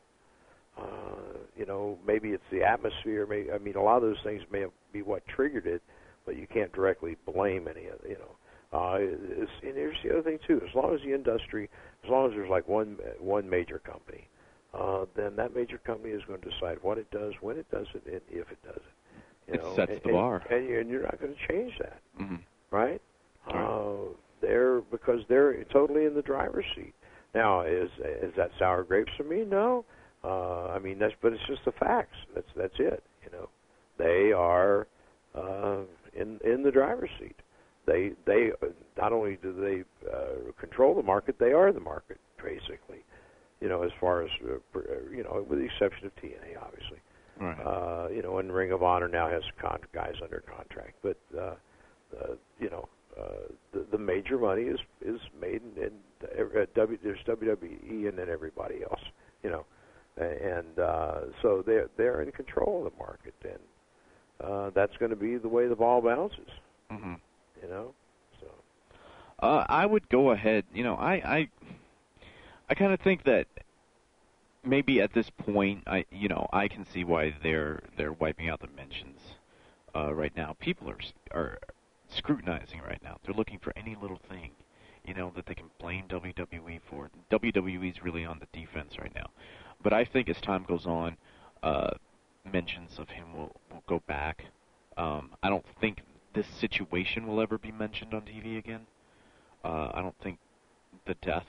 Maybe it's the atmosphere. A lot of those things may be what triggered it, but you can't directly blame any of it. And here's the other thing too. As long as the industry, as long as there's like one major company, then that major company is going to decide what it does, when it does it, and if it does it. It sets the bar, and you're not going to change that, right? Because they're totally in the driver's seat. Now, is that sour grapes for me? No. But it's just the facts. That's it. They are in the driver's seat. They not only do they control the market, they are the market basically. As far as with the exception of TNA, obviously. Right. And Ring of Honor now has guys under contract, but the major money is made in there's WWE and then everybody else, and so they're in control of the market, and that's going to be the way the ball bounces. Mm-hmm. So. I would go ahead. I kind of think that maybe at this point, I can see why they're wiping out the mentions right now. People are scrutinizing right now. They're looking for any little thing, that they can blame WWE for. WWE's really on the defense right now. But I think as time goes on, mentions of him will go back. I don't think this situation will ever be mentioned on TV again. I don't think the death.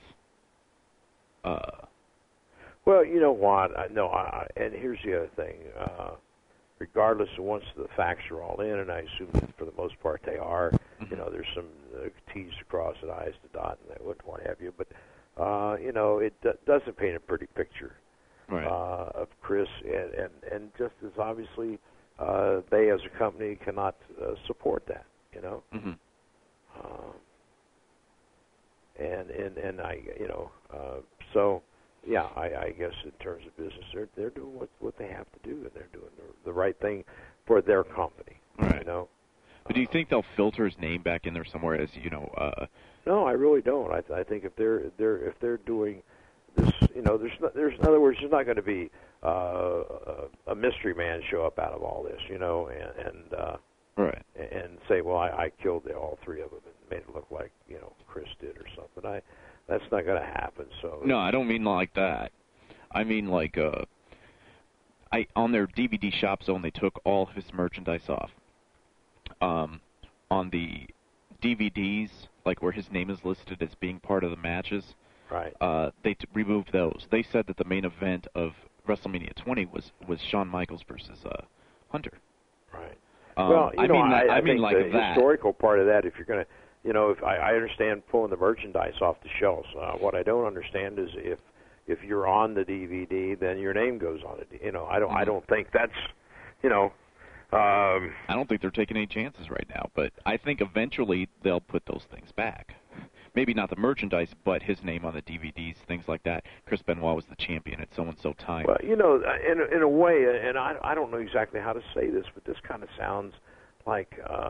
Well, you know what? And here's the other thing. Regardless of once the facts are all in, and I assume that for the most part they are, there's some T's to cross and I's to dot and what have you. But, it doesn't paint a pretty picture of Chris. And just as obviously they as a company cannot support that, Mm-hmm. And I, so... Yeah, I guess in terms of business, they're doing what they have to do, and they're doing the right thing for their company. Right. But do you think they'll filter his name back in there somewhere as No, I really don't. I think if they're doing this, there's in other words, there's not going to be a mystery man show up out of all this, right, and say, well, I killed all three of them and made it look like Chris did or something. That's not going to happen. So no, I don't mean like that. I mean like on their DVD Shop Zone, they took all of his merchandise off. On the DVDs, like where his name is listed as being part of the matches, right? They removed those. They said that the main event of WrestleMania 20 was Shawn Michaels versus Hunter. Right. Well, I mean think like the that. historical part of that, if you're going to, if I understand pulling the merchandise off the shelves. What I don't understand is if you're on the DVD, then your name goes on it. I don't think that's, I don't think they're taking any chances right now, but I think eventually they'll put those things back. Maybe not the merchandise, but his name on the DVDs, things like that. Chris Benoit was the champion at so-and-so time. Well, in a way, and I don't know exactly how to say this, but this kind of sounds like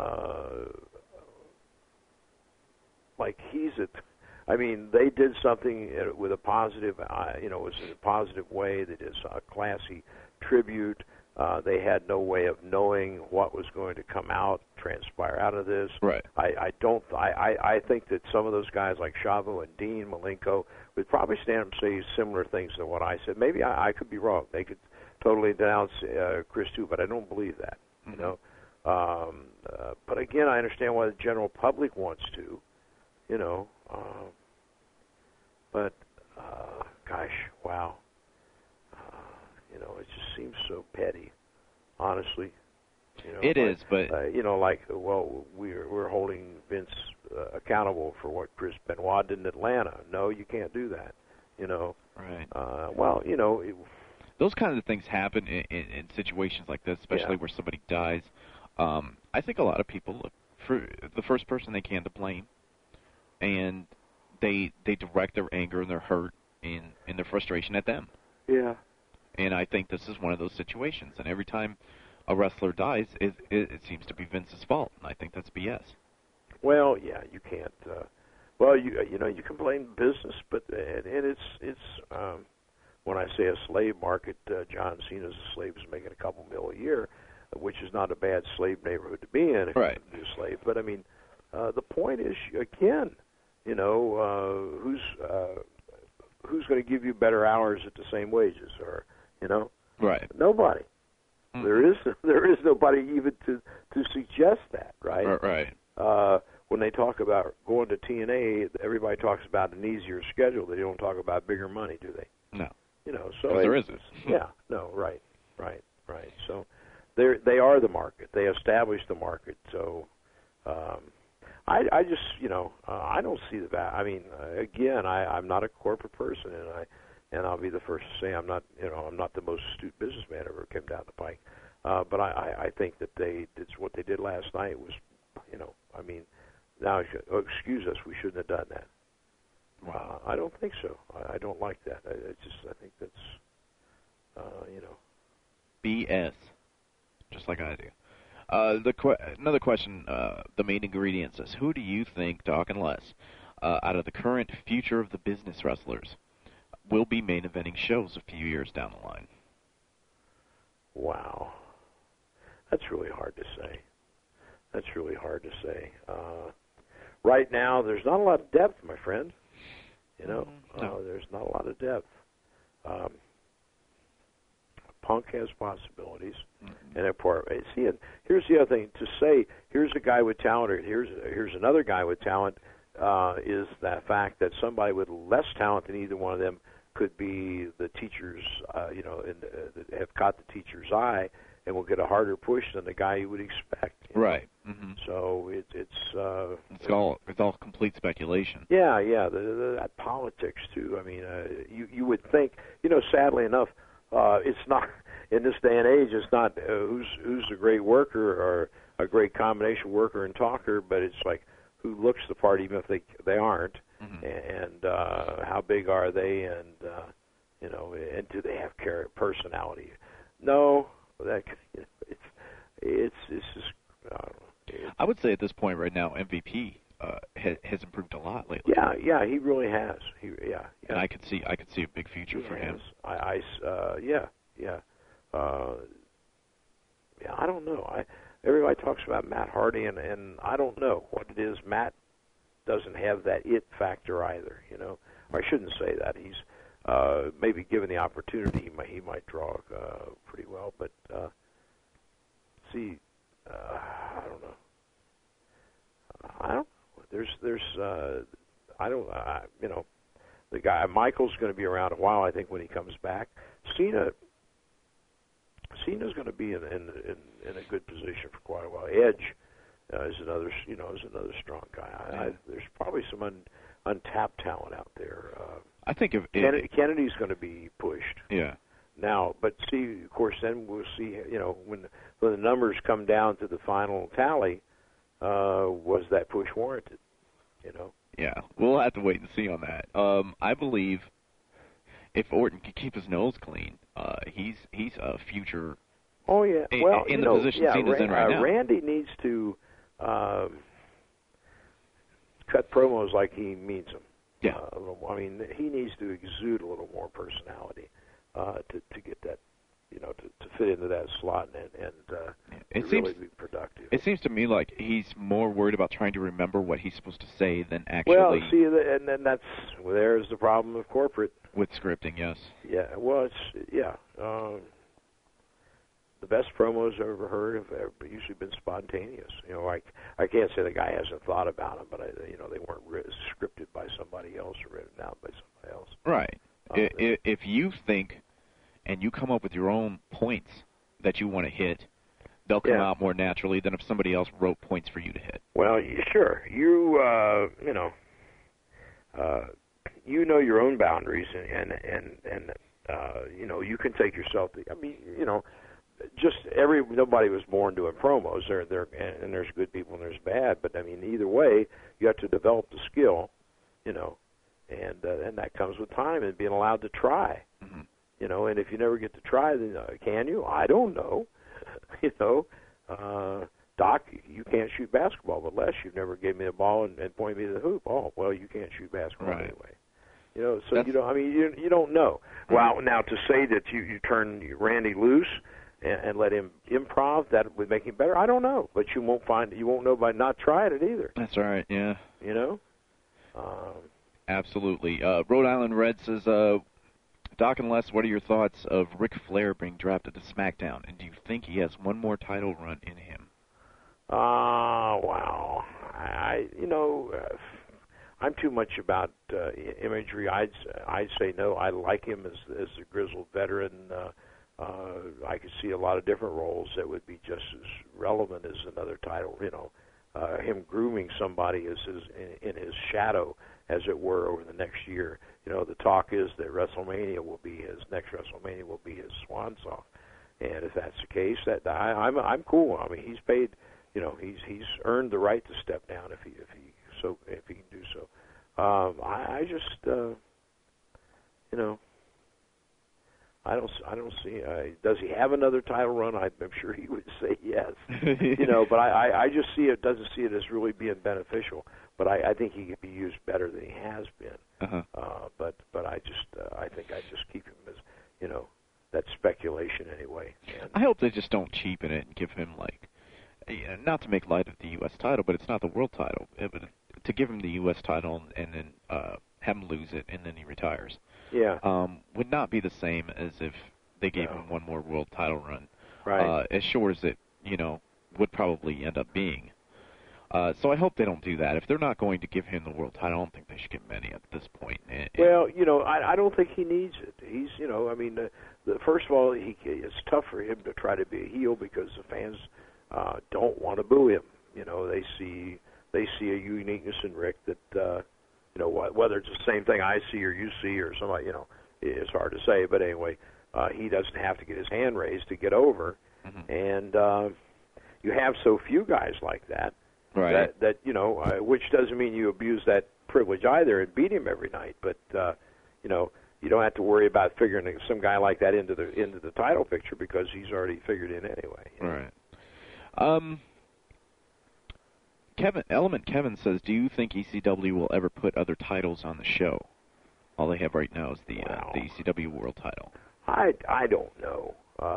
he's they did something with a positive, it was in a positive way. They did a classy tribute. They had no way of knowing what was going to transpire out of this. Right. I think that some of those guys like Chavo and Dean Malenko would probably stand up and say similar things to what I said. Maybe I could be wrong. They could totally denounce Chris too, but I don't believe that. But again, I understand why the general public wants to. But gosh, wow. It just seems so petty, honestly. It is, but we're holding Vince accountable for what Chris Benoit did in Atlanta. No, you can't do that. Right. Those kinds of things happen in situations like this, especially where somebody dies. I think a lot of people look for the first person they can to blame, and they direct their anger and their hurt and their frustration at them. Yeah. And I think this is one of those situations. And every time a wrestler dies, it seems to be Vince's fault. And I think that's BS. Well, yeah, you can't. You can blame business, but it's when I say a slave market, John Cena's a slave who's making a couple $1 million a year, which is not a bad slave neighborhood to be in if right. you're a slave. But I mean, the point is, again, who's going to give you better hours at the same wages, or right? Nobody. Mm-hmm. There is nobody even to suggest that, right? Right. When they talk about going to TNA, everybody talks about an easier schedule. They don't talk about bigger money, do they? No. So there isn't. Yeah. No. Right. So they are the market. They established the market. So I just I don't see the value. I mean, again, I'm not a corporate person, and I'll be the first to say I'm not the most astute businessman ever came down the pike. But I think that what they did last night was I mean, now, excuse us, we shouldn't have done that. Wow. I don't think so. I don't like that. I think that's, BS, just like I do. Another question, the main ingredients is, who do you think, Doc and Les, out of the current future of the business wrestlers, will be main eventing shows a few years down the line? Wow. That's really hard to say. Right now, there's not a lot of depth, my friend. No. There's not a lot of depth. Punk has possibilities, and here's the other thing to say. Here's a guy with talent, or here's another guy with talent. Is that fact that somebody with less talent than either one of them could be the teacher's, that have caught the teacher's eye, and will get a harder push than the guy you would expect. Right. Mm-hmm. So it's all complete speculation. Yeah. That politics too. I mean, you would think, sadly enough, it's not in this day and age. It's not who's a great worker or a great combination worker and talker, but it's like who looks the part even if they aren't, and how big are they, and and do they have personality? No, it's just. I would say at this point right now, MVP has improved a lot lately. Yeah, he really has. And I could see a big future for him. I don't know. Everybody talks about Matt Hardy, and I don't know what it is. Matt doesn't have that it factor either. Or I shouldn't say that. He's maybe given the opportunity, he might draw pretty well, but I don't know. The guy Michael's going to be around a while. I think when he comes back, Cena's going to be in a good position for quite a while. Edge is another strong guy. There's probably some untapped talent out there. I think if Kennedy's going to be pushed. Yeah. Now, but see, of course, then we'll see. When the numbers come down to the final tally, was that push warranted? Yeah, we'll have to wait and see on that. I believe if Orton can keep his nose clean, he's a future. Oh yeah, in the position Cena's in right now. Randy needs to cut promos like he means them. Yeah. He needs to exude a little more personality to get that, to fit into that slot and really be productive. It seems to me like he's more worried about trying to remember what he's supposed to say than actually. Well, see, and then there's the problem of corporate with scripting. Yes. Yeah. Well, the best promos I've ever heard have usually been spontaneous. I can't say the guy hasn't thought about them, but they weren't scripted by somebody else or written out by somebody else. Right. If you think and you come up with your own points that you want to hit, they'll come out more naturally than if somebody else wrote points for you to hit. Well, sure. You know your own boundaries, and you can take yourself. Nobody was born doing promos. And there's good people and there's bad. But either way, you have to develop the skill, and that comes with time and being allowed to try. Mm-hmm. And if you never get to try, then can you? I don't know. Doc, you can't shoot basketball, but Les, you never gave me the ball and pointed me to the hoop. Oh, well, you can't shoot basketball anyway. So you don't know. Well, now to say that you turn Randy loose and let him improv, that would make him better. I don't know, but you won't know by not trying it either. That's all right. Yeah. Absolutely. Rhode Island Red says, Doc and Les, what are your thoughts of Ric Flair being drafted to SmackDown, and do you think he has one more title run in him? Wow. I'm too much about imagery. I'd say no. I like him as a grizzled veteran. I could see a lot of different roles that would be just as relevant as another title. Him grooming somebody in his shadow, as it were, over the next year. The talk is that next WrestleMania will be his swan song, and if that's the case, I'm cool. He's paid he's earned the right to step down if he can do so. I just I don't see. Does he have another title run? I'm sure he would say yes. But I just see it. Doesn't see it as really being beneficial. But I think he could be used better than he has been. But I think I just keep him as that speculation anyway. And I hope they just don't cheapen it and give him not to make light of the U.S. title, but it's not the world title. To give him the U.S. title and then have him lose it and then he retires. Yeah. Would not be the same as if they gave him one more world title run. Right. As short as it, would probably end up being. So I hope they don't do that. If they're not going to give him the world title, I don't think they should give many at this point. Well, I don't think he needs it. He's, first of all, it's tough for him to try to be a heel because the fans don't want to boo him. They see a uniqueness in Rick that, whether it's the same thing I see or you see or somebody, it's hard to say. But anyway, he doesn't have to get his hand raised to get over. And you have so few guys like that. Right. That which doesn't mean you abuse that privilege either and beat him every night. But you don't have to worry about figuring some guy like that into the title picture because he's already figured in anyway. Right. Kevin says, do you think ECW will ever put other titles on the show? All they have right now is the ECW World Title. I don't know.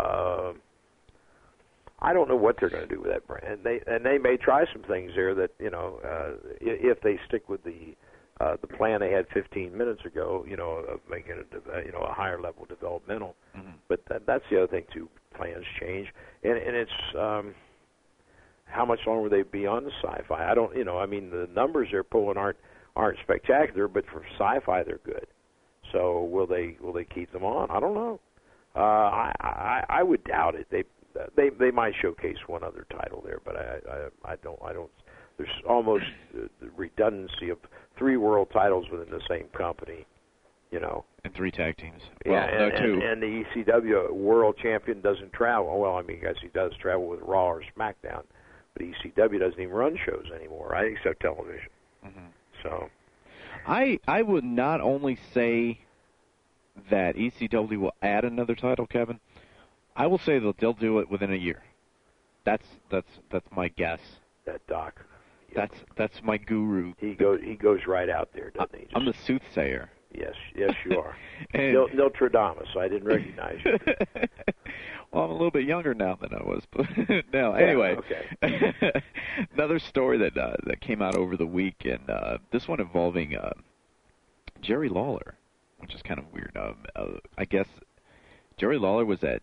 I don't know what they're going to do with that brand. They may try some things there that if they stick with the plan they had 15 minutes ago, of making it a higher level developmental. But that's the other thing too. Plans change, and it's how much longer will they be on the Sci-Fi? I don't. The numbers they're pulling aren't spectacular, but for Sci-Fi they're good. So will they keep them on? I don't know. I would doubt it. They might showcase one other title there, but I don't. There's almost the redundancy of 3 world titles within the same company, And 3 tag teams. Yeah, well, and, 2. and the ECW world champion doesn't travel. Well, I guess he does travel with Raw or SmackDown, but ECW doesn't even run shows anymore, right? Except television. So, I would not only say that ECW will add another title, Kevin. I will say that they'll do it within a year. That's my guess. That Doc. That's my guru. He goes right out there, doesn't he? I'm the soothsayer. Yes, you are. Nostradamus. I didn't recognize you. Well, I'm a little bit younger now than I was. But no, anyway. Okay. Another story that came out over the week, and this one involving Jerry Lawler, which is kind of weird. I guess Jerry Lawler was at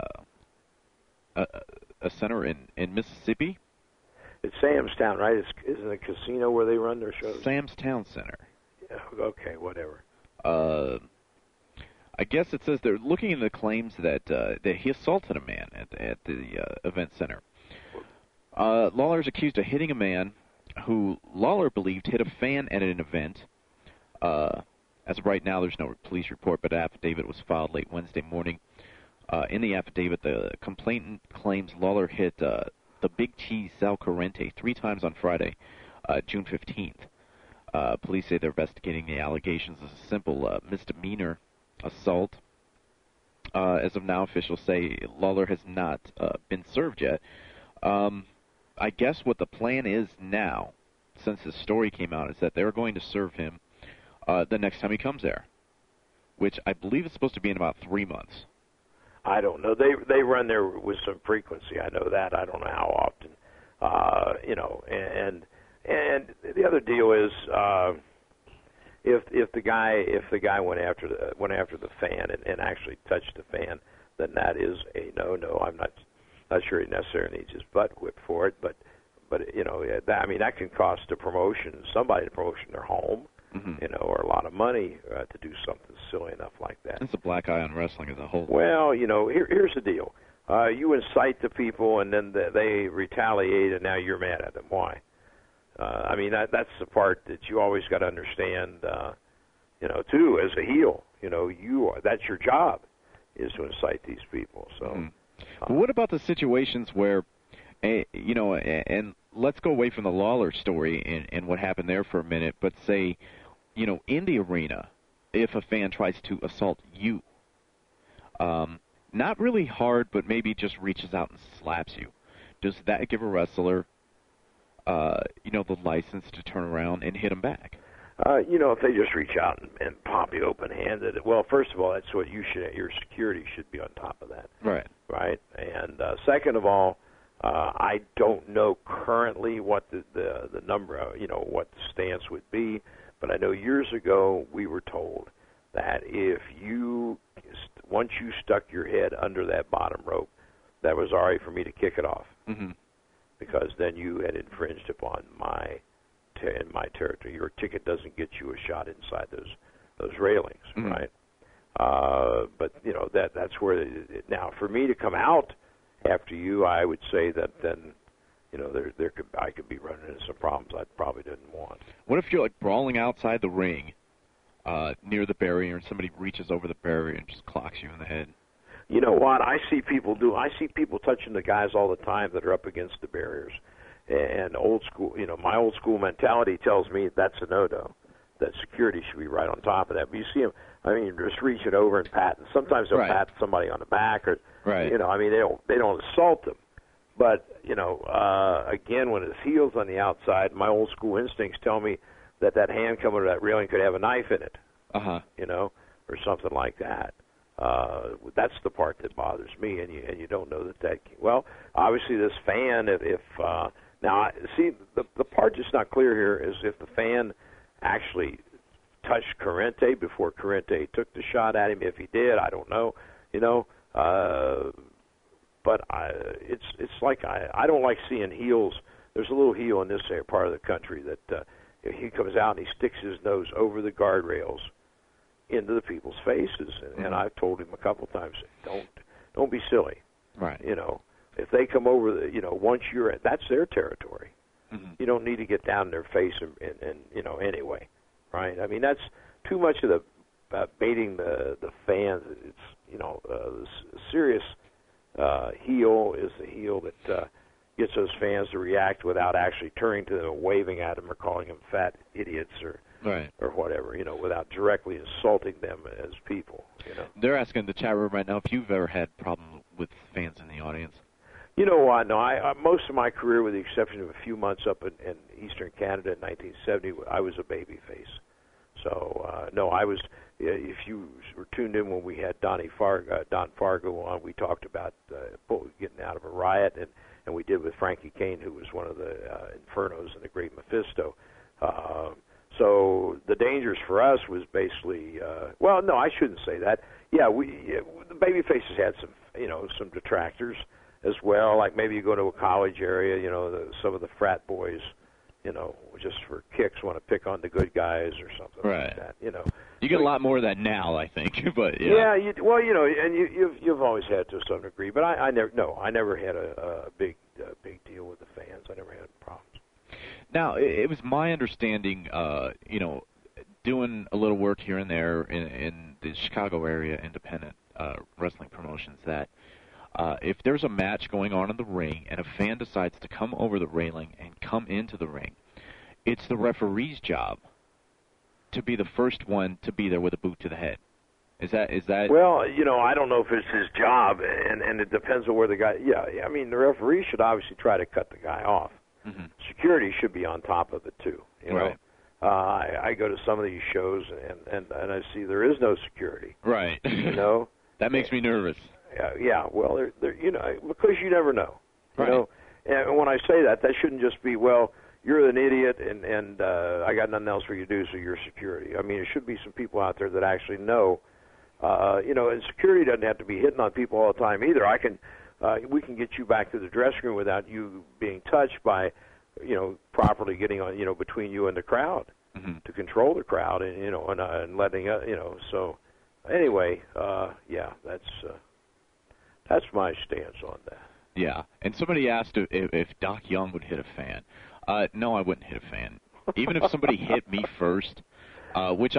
a center in Mississippi. It's Sam's Town, right? Isn't it a casino where they run their shows? Sam's Town Center. Yeah, okay, whatever. I guess it says they're looking into the claims that he assaulted a man at the event center. Lawler is accused of hitting a man who Lawler believed hit a fan at an event. As of right now, there's no police report, but an affidavit was filed late Wednesday morning. In the affidavit, the complainant claims Lawler hit the Big Cheese Sal Corrente 3 times on Friday, June 15th. Police say they're investigating the allegations as a simple misdemeanor assault. As of now, officials say Lawler has not been served yet. I guess what the plan is now, since this story came out, is that they're going to serve him the next time he comes there, which I believe is supposed to be in about 3 months. I don't know. They run there with some frequency. I know that. I don't know how often. And the other deal is if the guy went after the fan and actually touched the fan, then that is a no. I'm not sure he necessarily needs his butt whipped for it, but that can cost somebody the promotion their home. Or a lot of money to do something silly enough like that. It's a black eye on wrestling as a whole. Well, here's the deal. You incite the people, and then they retaliate, and now you're mad at them. Why? That's the part that you always got to understand, too, as a heel. That's your job, is to incite these people. So, But what about the situations where And let's go away from the Lawler story and what happened there for a minute, but say, in the arena, if a fan tries to assault you, not really hard, but maybe just reaches out and slaps you, does that give a wrestler, the license to turn around and hit him back? If they just reach out and pop you open-handed, well, first of all, that's what your security should be on top of that. Right. Right? And second of all, I don't know currently what the number, what the stance would be, but I know years ago we were told that if once you stuck your head under that bottom rope, that was all right for me to kick it off. Mm-hmm. Because then you had infringed upon my territory. Your ticket doesn't get you a shot inside those railings, mm-hmm. right? But that's where now for me to come out after you, I would say that then I could be running into some problems I probably didn't want. What if you're like brawling outside the ring near the barrier and somebody reaches over the barrier and just clocks you in the head? You know what? I see people touching the guys all the time that are up against the barriers. And old school, my old school mentality tells me that's a no-no. That security should be right on top of that. But you see them, just reaching over and patting. Sometimes they'll pat somebody on the back, or right. They don't assault them. But again, when it's heels on the outside, my old school instincts tell me that hand coming to that railing could have a knife in it. Or something like that. That's the part that bothers me, and you don't know that. Well, obviously this fan, now see the part that's not clear here is if the fan actually touched Corrente before Corrente took the shot at him. If he did, I don't know. But it's like I don't like seeing heels. There's a little heel in this part of the country that he comes out and he sticks his nose over the guardrails into the people's faces, and I've told him a couple times, don't be silly. Right. If they come over, once that's their territory. Mm-hmm. You don't need to get down in their face and anyway, right? I mean, that's too much of the baiting the fans. It's serious heel is the heel that gets those fans to react without actually turning to them and waving at them or calling them fat idiots or whatever, without directly insulting them as people. They're asking in the chat room right now if you've ever had problem with fans in the audience. You know what? No, I most of my career, with the exception of a few months up in Eastern Canada in 1970, I was a baby face. So, no, I was, if you were tuned in when we had Don Fargo on, we talked about getting out of a riot, and we did with Frankie Kane, who was one of the Infernos and the Great Mephisto. So the dangers for us was basically, well, no, I shouldn't say that. Yeah, the baby faces had some detractors as well. Like maybe you go to a college area, some of the frat boys, just for kicks want to pick on the good guys or something like that. You get a lot more of that now, I think. But yeah, and you've always had to some degree. But I never had a big deal with the fans. I never had problems. Now, it was my understanding, doing a little work here and there in the Chicago area independent wrestling promotions, that if there's a match going on in the ring and a fan decides to come over the railing and come into the ring, it's the referee's job to be the first one to be there with a boot to the head. Is that? Well, I don't know if it's his job, and it depends on where the guy. Yeah, I mean, the referee should obviously try to cut the guy off. Mm-hmm. Security should be on top of it too. Right. I go to some of these shows and I see there is no security. Right. That makes me nervous. Yeah. Well, because you never know. And when I say that shouldn't just be, well, you're an idiot and I got nothing else for you to do, so you're security. I mean, there should be some people out there that actually know. And security doesn't have to be hitting on people all the time either. We can get you back to the dressing room without you being touched by, properly getting on, between you and the crowd, mm-hmm. to control the crowd and and letting So anyway, that's my stance on that. Yeah, and somebody asked if Doc Young would hit a fan. No, I wouldn't hit a fan. Even if somebody hit me first, which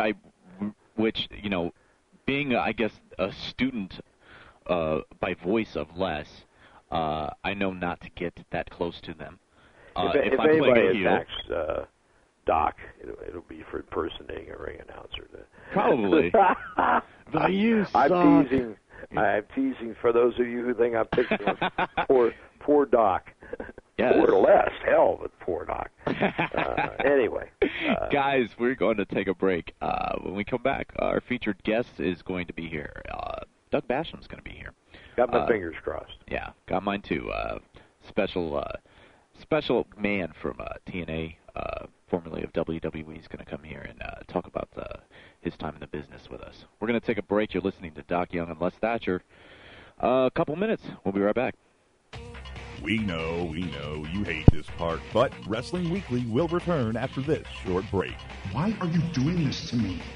being I guess a student by voice of Les, I know not to get that close to them. If anybody attacks Doc, it'll be for impersonating a ring announcer. Probably. But you suck. I'm teasing for those of you who think I'm picking on poor Doc. Yes. Or less, hell, but poor Doc. Anyway. Guys, we're going to take a break. When we come back, our featured guest is going to be here. Doug Basham's going to be here. Got my fingers crossed. Yeah, got mine too. Special man from TNA, formerly of WWE, is going to come here and talk about his time in the business with us. We're going to take a break. You're listening to Doc Young and Les Thatcher. A couple minutes. We'll be right back. We know, you hate this part, but Wrestling Weekly will return after this short break. Why are you doing this to me?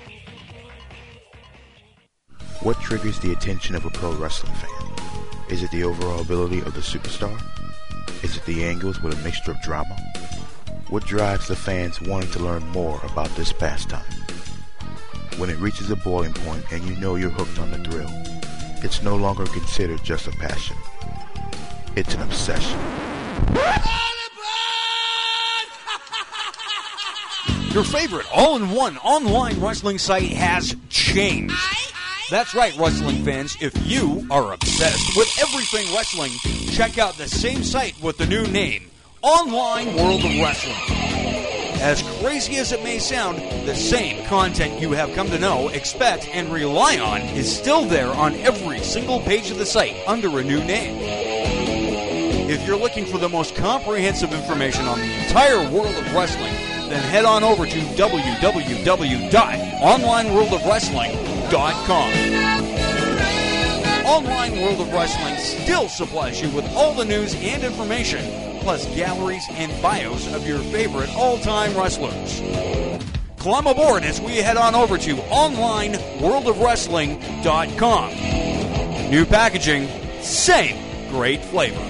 What triggers the attention of a pro wrestling fan? Is it the overall ability of the superstar? Is it the angles with a mixture of drama? What drives the fans wanting to learn more about this pastime? When it reaches a boiling point and you know you're hooked on the thrill, it's no longer considered just a passion. It's an obsession. Your favorite all-in-one online wrestling site has changed. That's right, wrestling fans. If you are obsessed with everything wrestling, check out the same site with the new name, Online World of Wrestling. As crazy as it may sound, the same content you have come to know, expect, and rely on is still there on every single page of the site under a new name. If you're looking for the most comprehensive information on the entire world of wrestling, then head on over to www.onlineworldofwrestling.com. Online World of Wrestling still supplies you with all the news and information, plus galleries and bios of your favorite all-time wrestlers. Climb aboard as we head on over to onlineworldofwrestling.com. New packaging, same great flavor.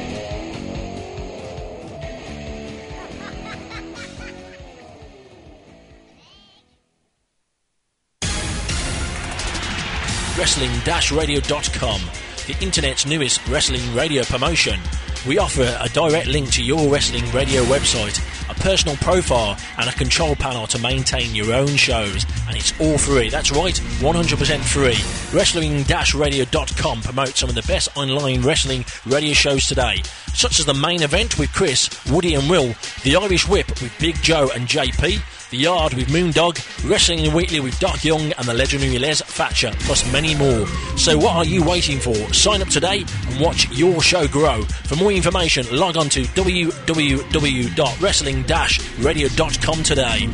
Wrestling-radio.com, the internet's newest wrestling radio promotion. We offer a direct link to your wrestling radio website, a personal profile, and a control panel to maintain your own shows, and it's all free. That's right, 100% free. Wrestling-radio.com promotes some of the best online wrestling radio shows today, such as The Main Event with Chris, Woody and Will, The Irish Whip with Big Joe and JP, The Yard with Moondog, Wrestling Weekly with Doc Young and the legendary Les Thatcher, plus many more. So what are you waiting for? Sign up today and watch your show grow. For more information, log on to www.wrestling-radio.com today.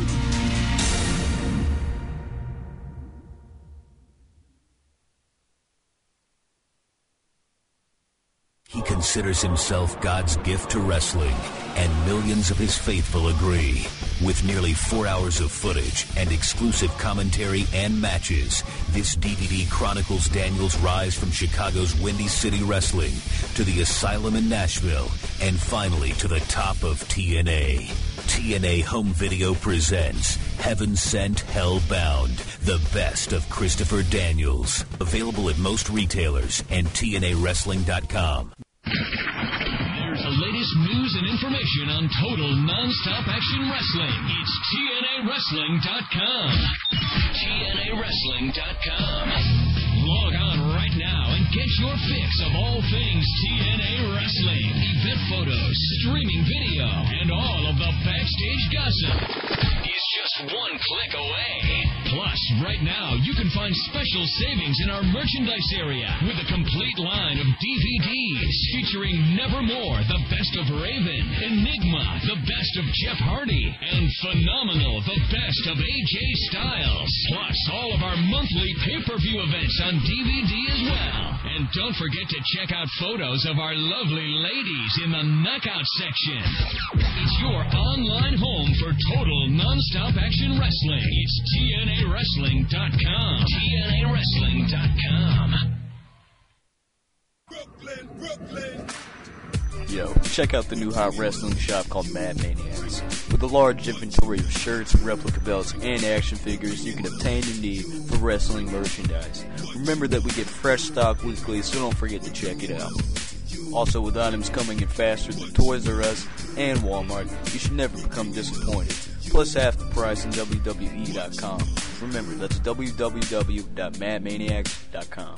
He considers himself God's gift to wrestling, and millions of his faithful agree. With nearly 4 hours of footage and exclusive commentary and matches, this DVD chronicles Daniel's rise from Chicago's Windy City Wrestling to the Asylum in Nashville, and finally to the top of TNA. TNA Home Video presents Heaven Sent, Hell Bound, the best of Christopher Daniels. Available at most retailers and TNAWrestling.com. There's the latest news and information on total non-stop action wrestling. It's TNAWrestling.com. TNAWrestling.com. Log on right now and get your fix of all things TNA Wrestling. Event photos, streaming video, and all of the backstage gossip is just one click away. Plus, right now, you can find special savings in our merchandise area with a complete line of DVDs featuring Nevermore, the best of Raven, Enigma, the best of Jeff Hardy, and Phenomenal, the best of AJ Styles. Plus, all of our monthly pay-per-view events on DVD as well. And don't forget to check out photos of our lovely ladies in the Knockout section. It's your online home for total non-stop action wrestling. It's TNAWrestling.com. TNAWrestling.com. Brooklyn. Yo, check out the new hot wrestling shop called Mad Maniacs. With a large inventory of shirts, replica belts, and action figures you can obtain and need for wrestling merchandise. Remember that we get fresh stock weekly, so don't forget to check it out. Also, with items coming in faster than Toys R Us and Walmart, you should never become disappointed. Plus half the price on WWE.com. Remember, that's www.madmaniacs.com.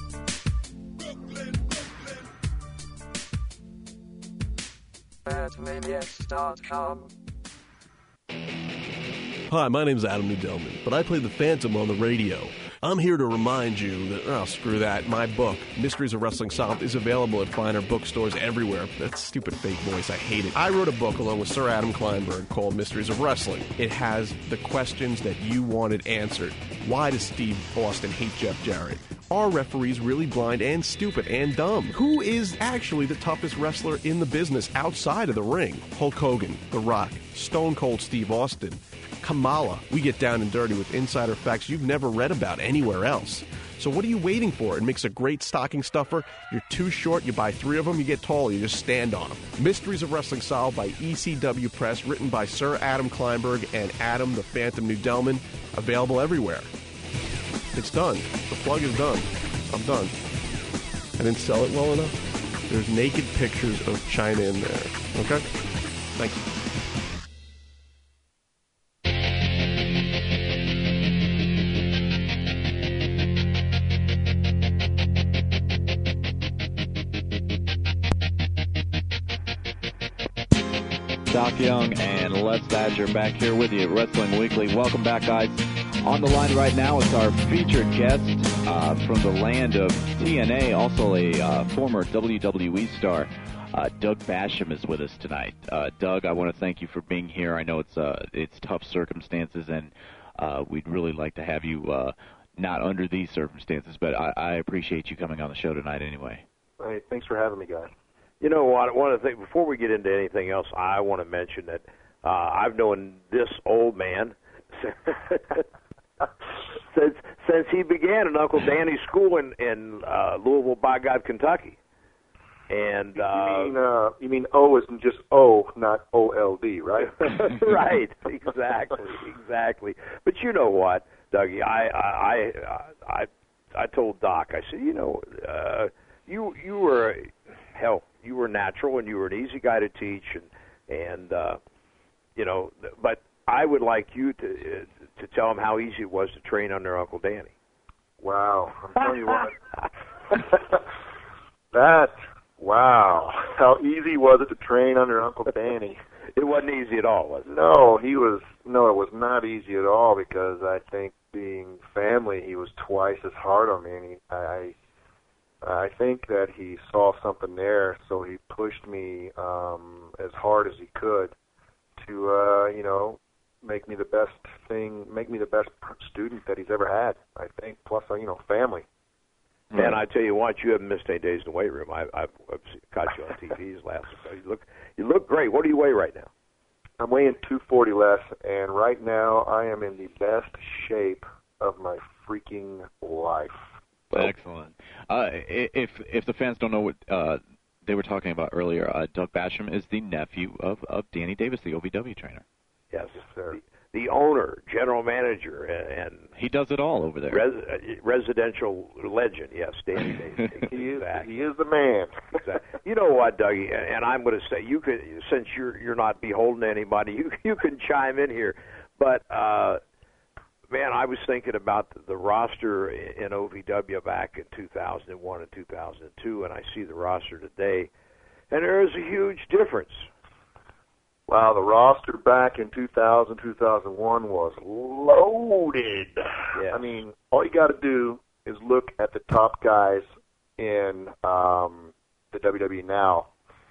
Madmaniacs.com. Hi, my name's Adam Nudelman, but I play the Phantom on the radio. I'm here to remind you that, screw that, my book, Mysteries of Wrestling Solved, is available at finer bookstores everywhere. That stupid fake voice, I hate it. I wrote a book along with Sir Adam Kleinberg called Mysteries of Wrestling. It has the questions that you wanted answered. Why does Steve Austin hate Jeff Jarrett? Are referees really blind and stupid and dumb? Who is actually the toughest wrestler in the business outside of the ring? Hulk Hogan, The Rock, Stone Cold Steve Austin, Kamala. We get down and dirty with insider facts you've never read about anywhere else. So what are you waiting for? It makes a great stocking stuffer. You're too short, you buy 3 of them, you get tall, you just stand on them. Mysteries of Wrestling Solved by ECW Press, written by Sir Adam Kleinberg and Adam the Phantom Nudelman. Available everywhere. It's done. The plug is done. I'm done. I didn't sell it well enough. There's naked pictures of China in there. Okay? Thank you. Doc Young and Les Badger back here with you at Wrestling Weekly. Welcome back, guys. On the line right now is our featured guest from the land of TNA, also a former WWE star. Doug Basham is with us tonight. Doug, I want to thank you for being here. I know it's tough circumstances, and we'd really like to have you not under these circumstances, but I appreciate you coming on the show tonight anyway. Hey, thanks for having me, guys. You know what? One of the things, before we get into anything else, I want to mention that I've known this old man since he began in Uncle Danny's school in Louisville, by God, Kentucky. And you mean O isn't just O, not OLD, right? Right, exactly. But you know what, Dougie? I told Doc, I said, you were hell. You were natural, and you were an easy guy to teach, and but I would like you to tell him how easy it was to train under Uncle Danny. Wow, I'm telling you what. Wow, how easy was it to train under Uncle Danny? It wasn't easy at all, was it? No, it was not easy at all, because I think being family, he was twice as hard on me, and I think that he saw something there, so he pushed me as hard as he could to, make me the best student that he's ever had, I think, plus, family. And I tell you what, you haven't missed any days in the weight room. I've caught you on TV's last week. You look great. What do you weigh right now? I'm weighing 240 less, and right now I am in the best shape of my freaking life. Excellent. If the fans don't know what they were talking about earlier, Doug Basham is the nephew of Danny Davis, the OVW trainer. Yes, sir. The owner, general manager, and he does it all over there. Residential legend, yes, Danny Davis. He is the man. Exactly. You know what, Dougie? And I'm going to say, you could, since you're not beholden to anybody, you can chime in here. But man, I was thinking about the roster in OVW back in 2001 and 2002, and I see the roster today, and there is a huge difference. Wow, the roster back in 2000, 2001 was loaded. Yeah. I mean, all you got to do is look at the top guys in the WWE now,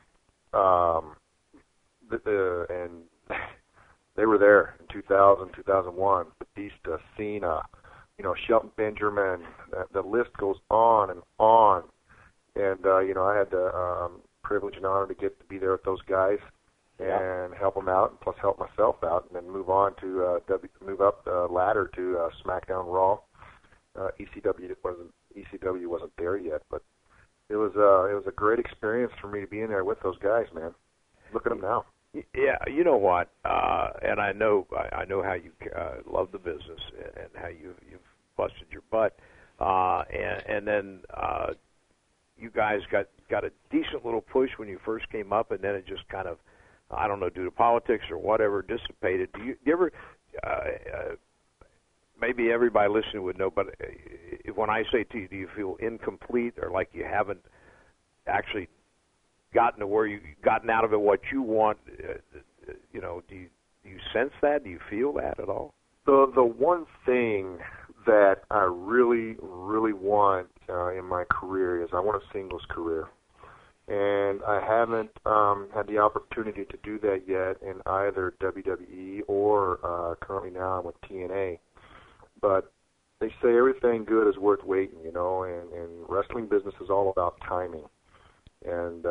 and they were there in 2000, 2001. Batista, Cena, Shelton Benjamin. The list goes on and on. And I had the privilege and honor to get to be there with those guys and help them out, and plus help myself out, and then move on to move up the ladder to SmackDown Raw. ECW wasn't there yet, but it was a great experience for me to be in there with those guys, man. Look at them now. Yeah, you know what? And I know how you love the business and how you've busted your butt, and then you guys got got a decent little push when you first came up, and then it just kind of, I don't know, due to politics or whatever, dissipated. Do you ever, maybe everybody listening would know, but when I say to you, do you feel incomplete or like you haven't actually gotten to where gotten out of it what you want? You know, do you sense that? Do you feel that at all? The one thing that I really, really want in my career is I want a singles career. And I haven't had the opportunity to do that yet in either WWE or currently now I'm with TNA. But they say everything good is worth waiting, you know, and wrestling business is all about timing. And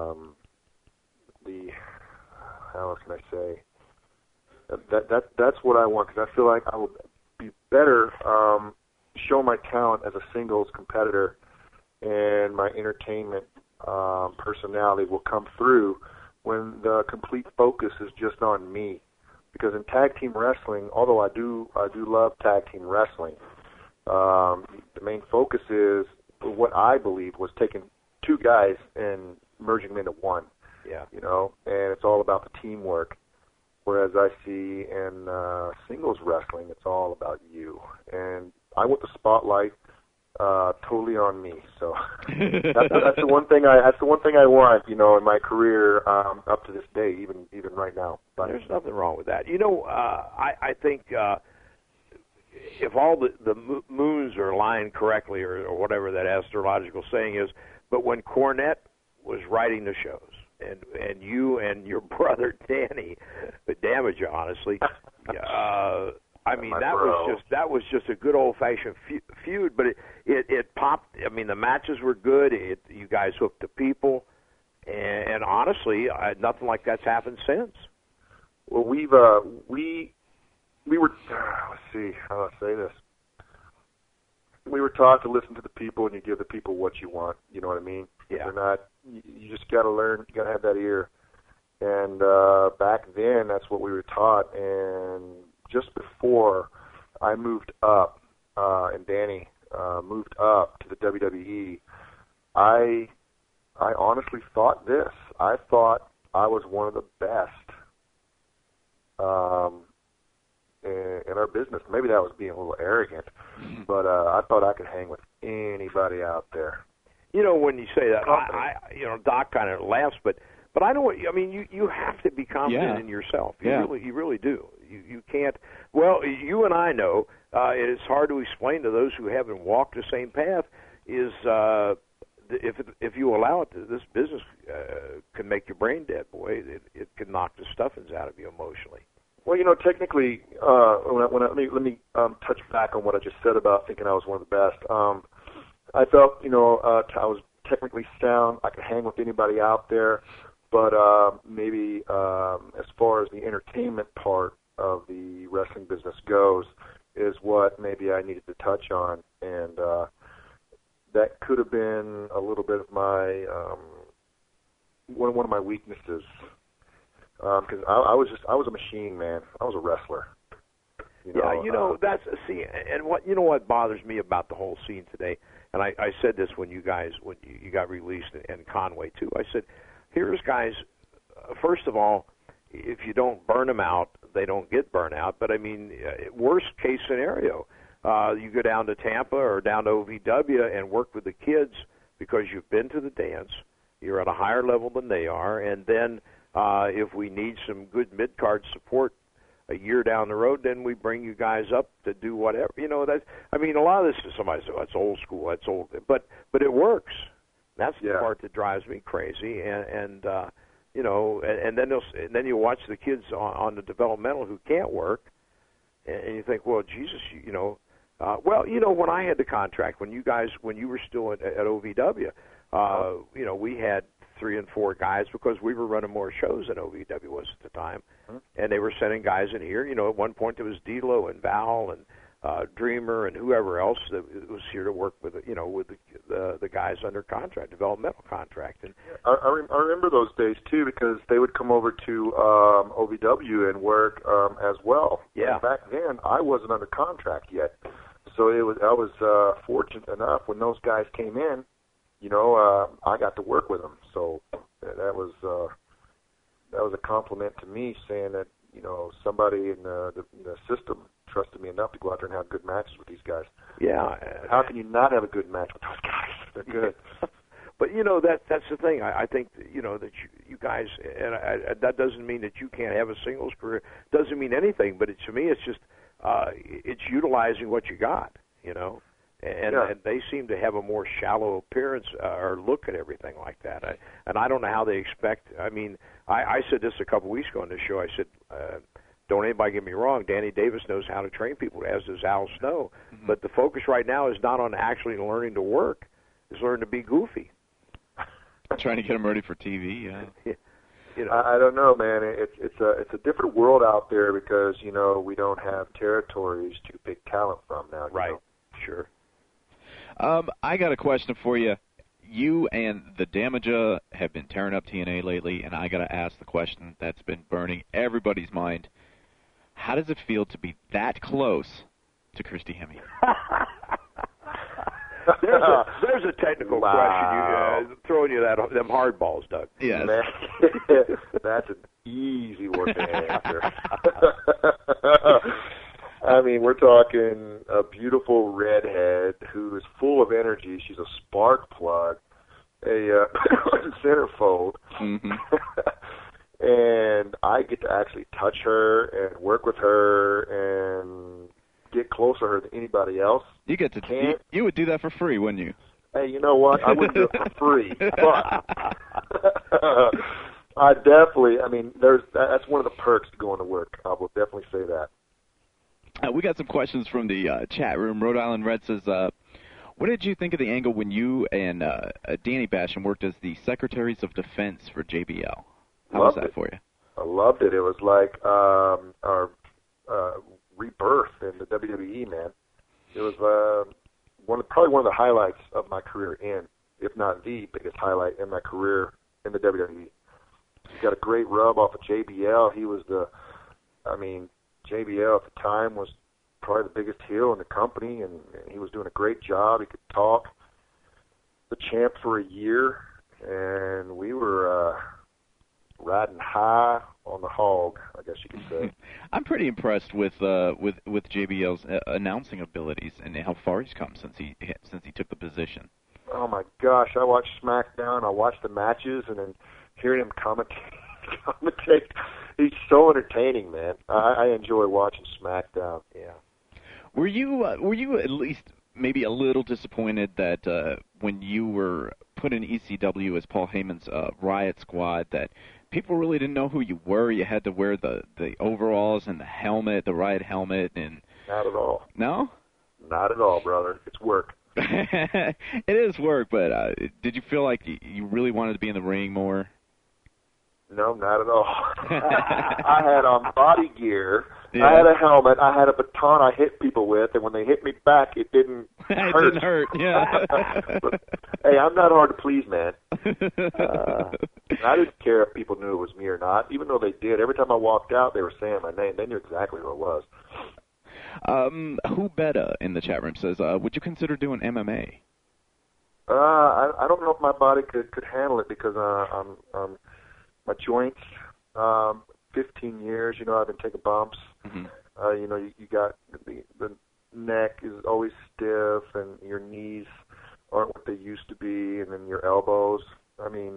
how can I say? That's what I want, because I feel like I will be better show my talent as a singles competitor, and my entertainment personality will come through when the complete focus is just on me. Because in tag team wrestling, although I do love tag team wrestling, the main focus is what I believe was taking two guys and merging them into one. Yeah. You know, and it's all about the teamwork. Whereas I see in singles wrestling, it's all about you. And I want the spotlight totally on me. So that's the one thing I want, you know, in my career up to this day, even right now. But there's nothing wrong with that. You know, I think if all the moons are aligned correctly, or whatever that astrological saying is, but when Cornette was writing the shows, and you and your brother Danny, but damage you, honestly. I mean, that was just a good old fashioned feud. But it popped. I mean, the matches were good. You guys hooked the people, and honestly, nothing like that's happened since. Well, we were. Let's see how do I say this. We were taught to listen to the people, and you give the people what you want. You know what I mean? Yeah. They're not. You just got to learn. You got to have that ear. And back then, that's what we were taught. And just before I moved up, and Danny moved up to the WWE, I honestly thought this. I thought I was one of the best in our business. Maybe that was being a little arrogant, but I thought I could hang with anybody out there. You know, when you say that, you know, Doc kind of laughs, but I know what I mean. You have to be confident in yourself. You really do. You can't. Well, you and I know it is hard to explain to those who haven't walked the same path. Is if you allow it, this business can make your brain dead, boy. It can knock the stuffings out of you emotionally. Well, you know, technically, let me touch back on what I just said about thinking I was one of the best. I felt, you know, I was technically sound. I could hang with anybody out there, but maybe as far as the entertainment part of the wrestling business goes, is what maybe I needed to touch on, and that could have been a little bit of my one of my weaknesses. Because I was a machine, man. I was a wrestler. You know, that's and what bothers me about the whole scene today. And I said this when you got released, and Conway too. I said, here's guys. First of all, if you don't burn them out, they don't get burnt out. But I mean, worst case scenario, you go down to Tampa or down to OVW and work with the kids because you've been to the dance. You're at a higher level than they are, and then if we need some good mid-card support a year down the road, then we bring you guys up to do whatever. You know, that. I mean, a lot of this is somebody says, that's old school, that's old. But it works. That's the part that drives me crazy. And you know, and then you watch the kids on the developmental who can't work, and you think, well, Jesus, you know. Well, you know, when I had the contract, when you were still at OVW, you know, we had 3 and 4 guys because we were running more shows than OVW was at the time, and they were sending guys in here. You know, at one point there was D'Lo and Val and Dreamer and whoever else that was here to work with, you know, with the guys under contract, developmental contract. And I remember those days too, because they would come over to OVW and work as well. Yeah. And back then I wasn't under contract yet, so I was fortunate enough when those guys came in I got to work with him. So that was a compliment to me, saying that, somebody in the system trusted me enough to go out there and have good matches with these guys. Yeah. How can you not have a good match with those guys? They're good. But that's the thing. I think that you guys, and that doesn't mean that you can't have a singles career. Doesn't mean anything. But to me, it's just it's utilizing what you got. And they seem to have a more shallow appearance or look at everything like that. And I don't know how they expect. I mean, I said this a couple weeks ago on this show. I said, don't anybody get me wrong, Danny Davis knows how to train people, as does Al Snow. Mm-hmm. But the focus right now is not on actually learning to work. It's learning to be goofy. Trying to get them ready for TV, yeah. I don't know, man. It's a different world out there because, we don't have territories to pick talent from now. Right, sure. I got a question for you. You and the Damaja have been tearing up TNA lately, and I got to ask the question that's been burning everybody's mind. How does it feel to be that close to Christy Hemme? There's a technical question. Throwing you them hard balls, Doug. Yes. That's an easy one to answer. I mean, we're talking a beautiful redhead who is full of energy. She's a spark plug, a centerfold. Mm-hmm. And I get to actually touch her and work with her and get closer to her than anybody else. You get to you would do that for free, wouldn't you? Hey, you know what? I wouldn't do it for free, but I definitely. I mean, that's one of the perks to going to work. I will definitely say that. We got some questions from the chat room. Rhode Island Red says, what did you think of the angle when you and Danny Basham worked as the Secretaries of Defense for JBL? How was that for you? I loved it. It was like our rebirth in the WWE, man. It was probably one of the highlights of my career if not the biggest highlight in my career in the WWE. He got a great rub off of JBL. He was JBL at the time was probably the biggest heel in the company, and he was doing a great job. He could talk. The champ for a year, and we were riding high on the hog, I guess you could say. I'm pretty impressed with JBL's announcing abilities and how far he's come since he took the position. Oh my gosh, I watched SmackDown. I watched the matches, and then hearing him commentate. He's so entertaining, man. I enjoy watching SmackDown. Yeah. Were you at least maybe a little disappointed that when you were put in ECW as Paul Heyman's Riot Squad, that people really didn't know who you were? You had to wear the overalls and the helmet, the Riot helmet, and not at all. No? Not at all, brother. It's work. It is work, but did you feel like you really wanted to be in the ring more? No, not at all. I had on body gear. Yeah. I had a helmet. I had a baton I hit people with, and when they hit me back, it didn't hurt. It didn't hurt, yeah. But, hey, I'm not hard to please, man. I didn't care if people knew it was me or not, even though they did. Every time I walked out, they were saying my name. They knew exactly who it was. Who Betta in the chat room says, would you consider doing MMA? I don't know if my body could handle it because I'm my joints, 15 years, I've been taking bumps. Mm-hmm. You got the neck is always stiff, and your knees aren't what they used to be, and then your elbows. I mean,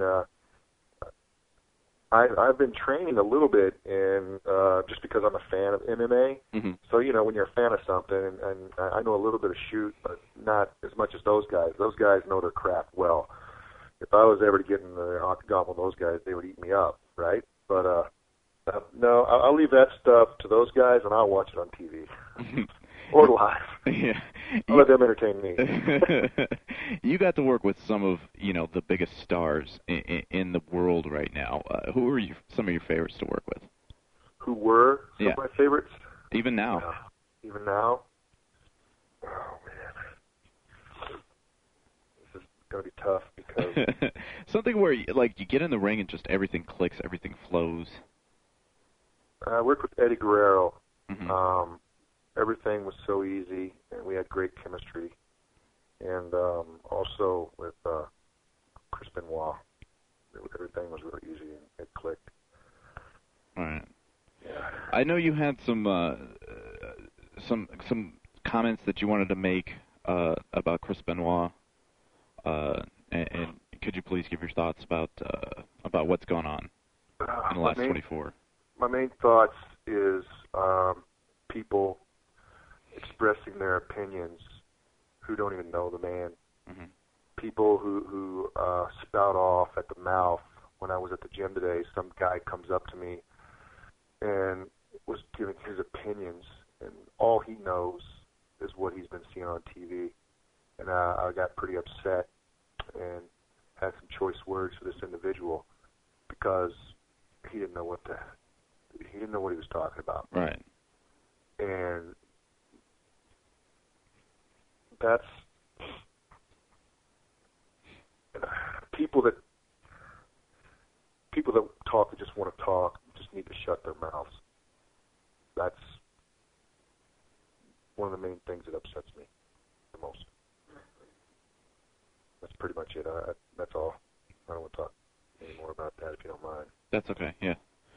I've been training a little bit, and just because I'm a fan of MMA. Mm-hmm. So, when you're a fan of something, and I know a little bit of shoot, but not as much as those guys. Those guys know their craft well. If I was ever to get in the octagon with those guys, they would eat me up, right? But no, I'll leave that stuff to those guys, and I'll watch it on TV or live. Yeah. I'll let them entertain me. You got to work with some of the biggest stars in the world right now. Who are some of your favorites to work with? Who were some of my favorites? Even now. Even now. Oh man. Going to be tough because something where you get in the ring and just everything clicks, everything flows. I worked with Eddie Guerrero. Mm-hmm. Everything was so easy, and we had great chemistry. And also with Chris Benoit. Everything was really easy and it clicked. All right. Yeah. I know you had some comments that you wanted to make about Chris Benoit, and could you please give your thoughts about what's going on in the last 24? My main thoughts is people expressing their opinions who don't even know the man. Mm-hmm. People who spout off at the mouth. When I was at the gym today, some guy comes up to me and was giving his opinions, and all he knows is what he's been seeing on TV. And I got pretty upset and had some choice words for this individual because he didn't know what he was talking about. Right. And that's people that talk that just want to talk just need to shut their mouths. That's one of the main things that upsets me the most. That's pretty much it. That's all. I don't want to talk any more about that if you don't mind. That's okay. Yeah.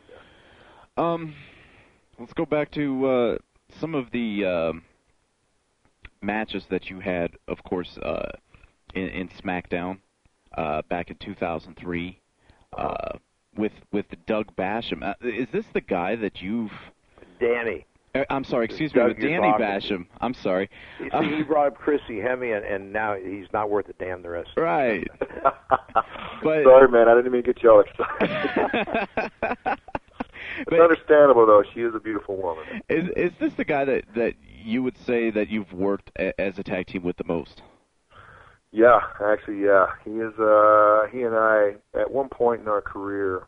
Let's go back to some of the matches that you had, of course, in SmackDown back in 2003 with Doug Basham. Is this the guy that you've... Danny. I'm sorry, excuse me, with Danny Basham. I'm sorry. You see, he brought up Chrissy Hemme, and now he's not worth a damn the rest. Right. But sorry, man, I didn't mean to get y'all excited. It's understandable, though. She is a beautiful woman. Is this the guy that you would say that you've worked as a tag team with the most? Yeah, actually, yeah. He is. He and I, at one point in our career,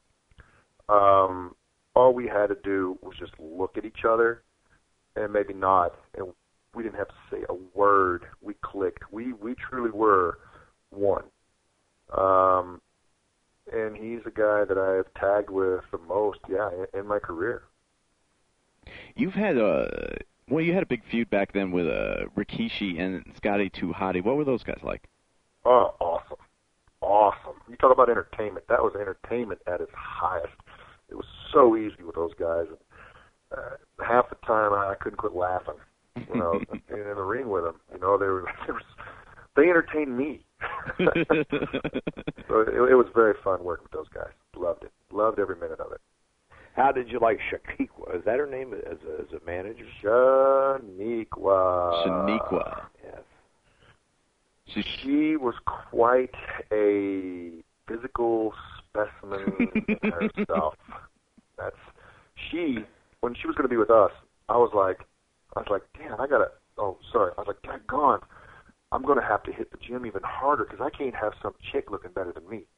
all we had to do was just look at each other and maybe nod, and we didn't have to say a word. We clicked. We truly were one. And he's a guy that I have tagged with the most, yeah, in my career. You've had you had a big feud back then with Rikishi and Scotty 2 Hotty. What were those guys like? Oh, awesome. You talk about entertainment. That was entertainment at its highest. It was so easy with those guys. Half the time I couldn't quit laughing when I was in the ring with them. You know, they entertained me. So it was very fun working with those guys. Loved it. Loved every minute of it. How did you like Shaniqua? Is that her name as a manager? Shaniqua. Yes. She was quite a physical specimen herself. When she was going to be with us, I was like, damn, I was like, daggone, I'm going to have to hit the gym even harder because I can't have some chick looking better than me.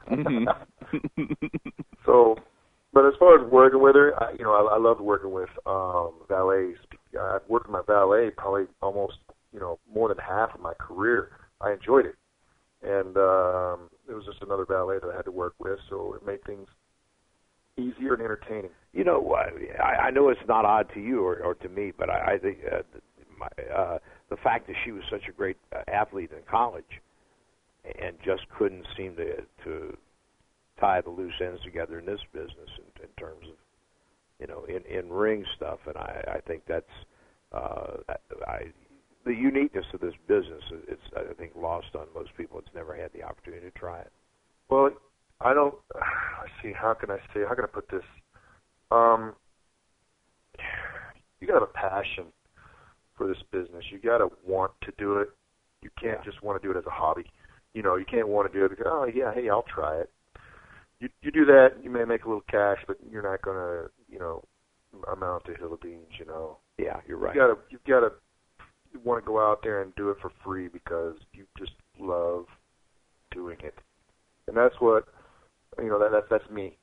So, but as far as working with her, I loved working with valets. I've worked with my valet probably almost, more than half of my career. I enjoyed it. And it was just another valet that I had to work with, so it made things easier and entertaining. I know it's not odd to you or to me, but I think the fact that she was such a great athlete in college and just couldn't seem to tie the loose ends together in this business in terms of, in ring stuff, and I think that's the uniqueness of this business. It's I think lost on most people. It's never had the opportunity to try it. Well, I don't. Let's see. How can I put this? You got to have a passion for this business. You got to want to do it. You can't just want to do it as a hobby. You can't want to do it because, oh yeah, hey, I'll try it. You do that, you may make a little cash, but you're not gonna, amount to hill of beans. Yeah, you're right. You gotta want to go out there and do it for free because you just love doing it, and that's what that's me.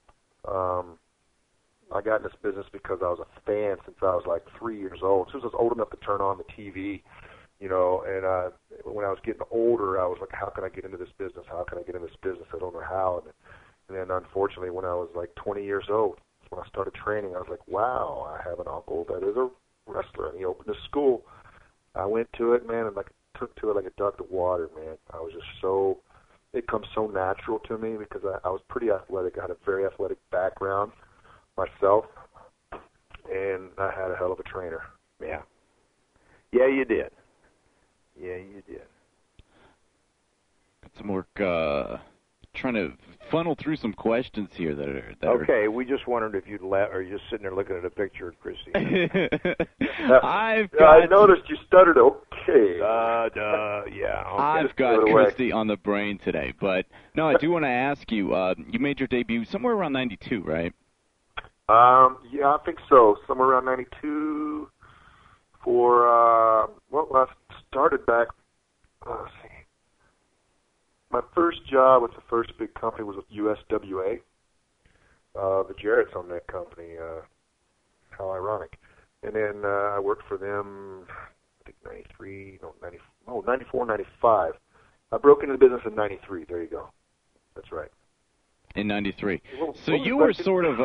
I got in this business because I was a fan since I was like 3 years old. Since I was old enough to turn on the TV, and when I was getting older, I was like, how can I get into this business? How can I get into this business? I don't know how. And then unfortunately, when I was like 20 years old, when I started training, I was like, wow, I have an uncle that is a wrestler, and he opened a school. I went to it, man, and took to it like a duck to water, man. I was just so it comes so natural to me because I was pretty athletic. I had a very athletic background myself, and I had a hell of a trainer. Yeah. Yeah, you did. Yeah, you did. Got some work trying to funnel through some questions here that are... Okay, we just wondered if you'd let, or you're just sitting there looking at a picture of Christy. I noticed you stuttered. Okay. Yeah. Okay. I've got Christy on the brain today, but no, I do want to ask you. You made your debut somewhere around '92, right? Yeah, I think so. Somewhere around '92. For I started back. Let's see. My first job with the first big company was with USWA. The Jarrett's on that company. How ironic. And then I worked for them, I think 94, 95. I broke into the business in 93. There you go. That's right. In '93. So you were sort of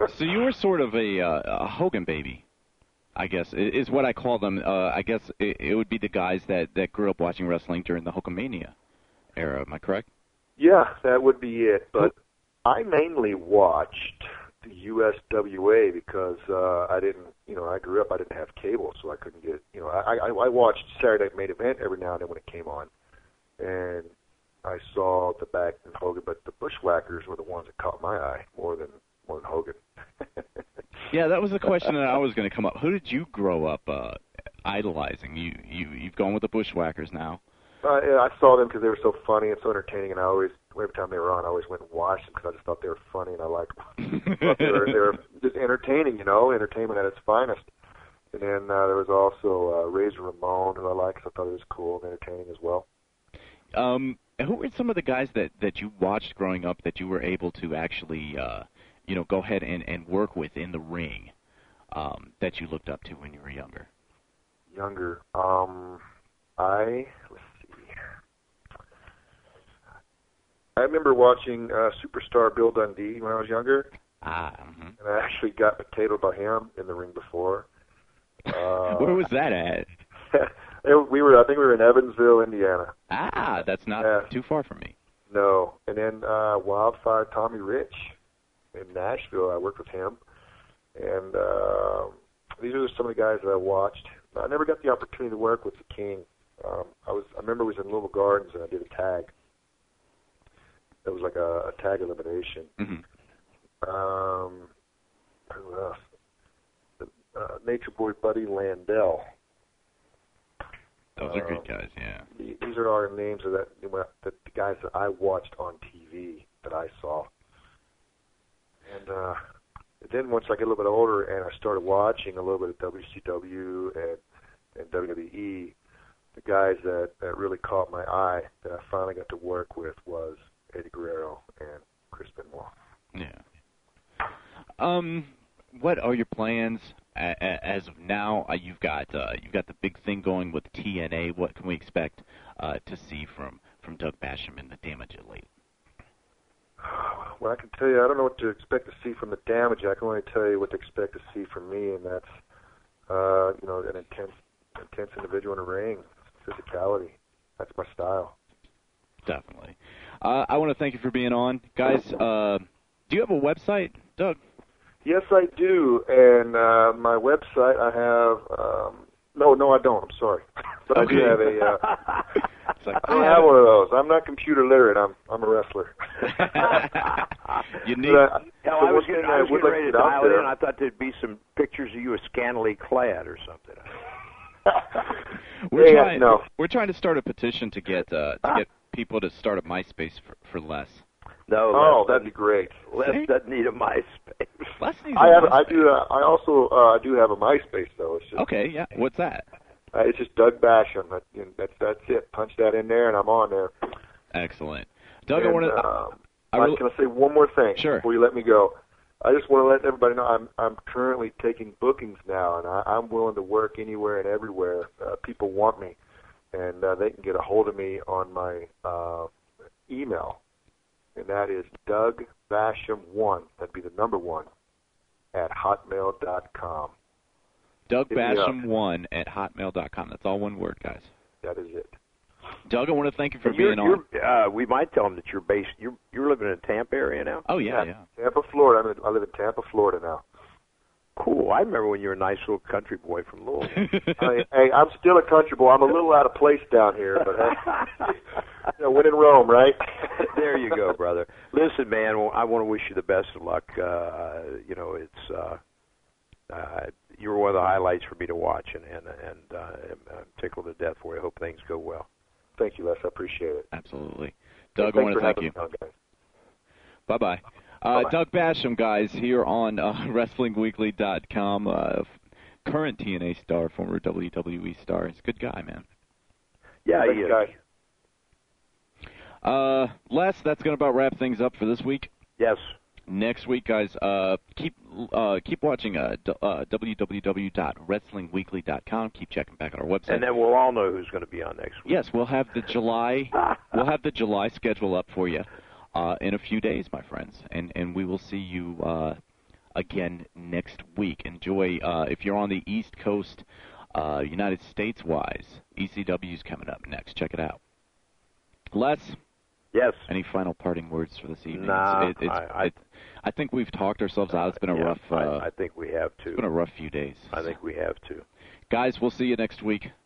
a Hogan baby, I guess, is what I call them. I guess it would be the guys that grew up watching wrestling during the Hulkamania era. Am I correct? Yeah, that would be it. But I mainly watched the USWA because I didn't, I grew up, I didn't have cable, so I couldn't get, I watched Saturday Night Main Event every now and then when it came on. And I saw the back and Hogan, but the Bushwhackers were the ones that caught my eye more than Hogan. Yeah, that was the question that I was going to come up. Who did you grow up idolizing? You've gone with the Bushwhackers now. I saw them because they were so funny and so entertaining, and every time they were on, I always went and watched them because I just thought they were funny and I liked them. they were just entertaining, entertainment at its finest. And then there was also Razor Ramon, who I liked because I thought he was cool and entertaining as well. Who were some of the guys that you watched growing up that you were able to actually, go ahead and work with in the ring that you looked up to when you were younger? I remember watching Superstar Bill Dundee when I was younger. And I actually got potatoed by him in the ring before. Where was that at? I think we were in Evansville, Indiana. That's not too far from me. No. And then Wildfire Tommy Rich in Nashville, I worked with him. And these are some of the guys that I watched. I never got the opportunity to work with the King. I remember I was in Louisville Gardens and I did a tag. It was like a tag elimination. Mm-hmm. Who else? Nature Boy Buddy Landell. Those are good guys, yeah. These are our names of the guys that I watched on TV that I saw. And then once I get a little bit older and I started watching a little bit of WCW and WWE, the guys that really caught my eye that I finally got to work with was Eddie Guerrero and Chris Benoit. Yeah. What are your plans as of now? You've got the big thing going with TNA. What can we expect to see from Doug Basham and the Damage Elite? Well, I can tell you, I don't know what to expect to see from the Damage. I can only tell you what to expect to see from me, and that's an intense individual in a ring, physicality. That's my style. Definitely. I want to thank you for being on. Guys, do you have a website, Doug? Yes, I do. And my website, I have... No, I don't. I'm sorry. But okay. I do have a... I don't have one of those. I'm not computer literate. I'm a wrestler. You need... I was getting ready to dial in. I thought there'd be some pictures of you scantily clad or something. We're trying to start a petition to get people to start a MySpace for Les. No, that'd be great. Les doesn't need a MySpace. Les needs I do have a MySpace though. It's just, okay, yeah. What's that? It's just Doug Basham. That's it. Punch that in there, and I'm on there. Excellent, Doug. And, can I say one more thing before you let me go? I just want to let everybody know I'm currently taking bookings now, and I'm willing to work anywhere and everywhere. People want me, and they can get a hold of me on my email, and that is DougBasham1. That'd be the number 1 at hotmail.com. DougBasham1 at hotmail.com. That's all one word, guys. That is it. Doug, I want to thank you for being on. We might tell them that you're based. You're living in the Tampa area now. Oh yeah. Tampa, Florida. I live in Tampa, Florida now. Cool. I remember when you were a nice little country boy from Louisville. Hey, I'm still a country boy. I'm a little out of place down here, but when in Rome, right? There you go, brother. Listen, man, I want to wish you the best of luck. You're one of the highlights for me to watch, and I'm tickled to death for you. I hope things go well. Thank you, Les. I appreciate it. Absolutely. Doug, I want to thank you. Bye-bye. Doug Basham, guys, here on WrestlingWeekly.com. Current TNA star, former WWE star. He's a good guy, man. Yeah, he is. Les, that's going to about wrap things up for this week. Yes. Next week, guys, keep watching www.wrestlingweekly.com. Keep checking back on our website, and then we'll all know who's going to be on next week. Yes, we'll have the July schedule up for you in a few days, my friends, and we will see you again next week. Enjoy if you're on the East Coast, United States wise. ECW's coming up next. Check it out. Les. Yes. Any final parting words for this evening? Nah, I think we've talked ourselves out. It's been a rough. I think we have to. It's been a rough few days. I think we have to. Guys, we'll see you next week.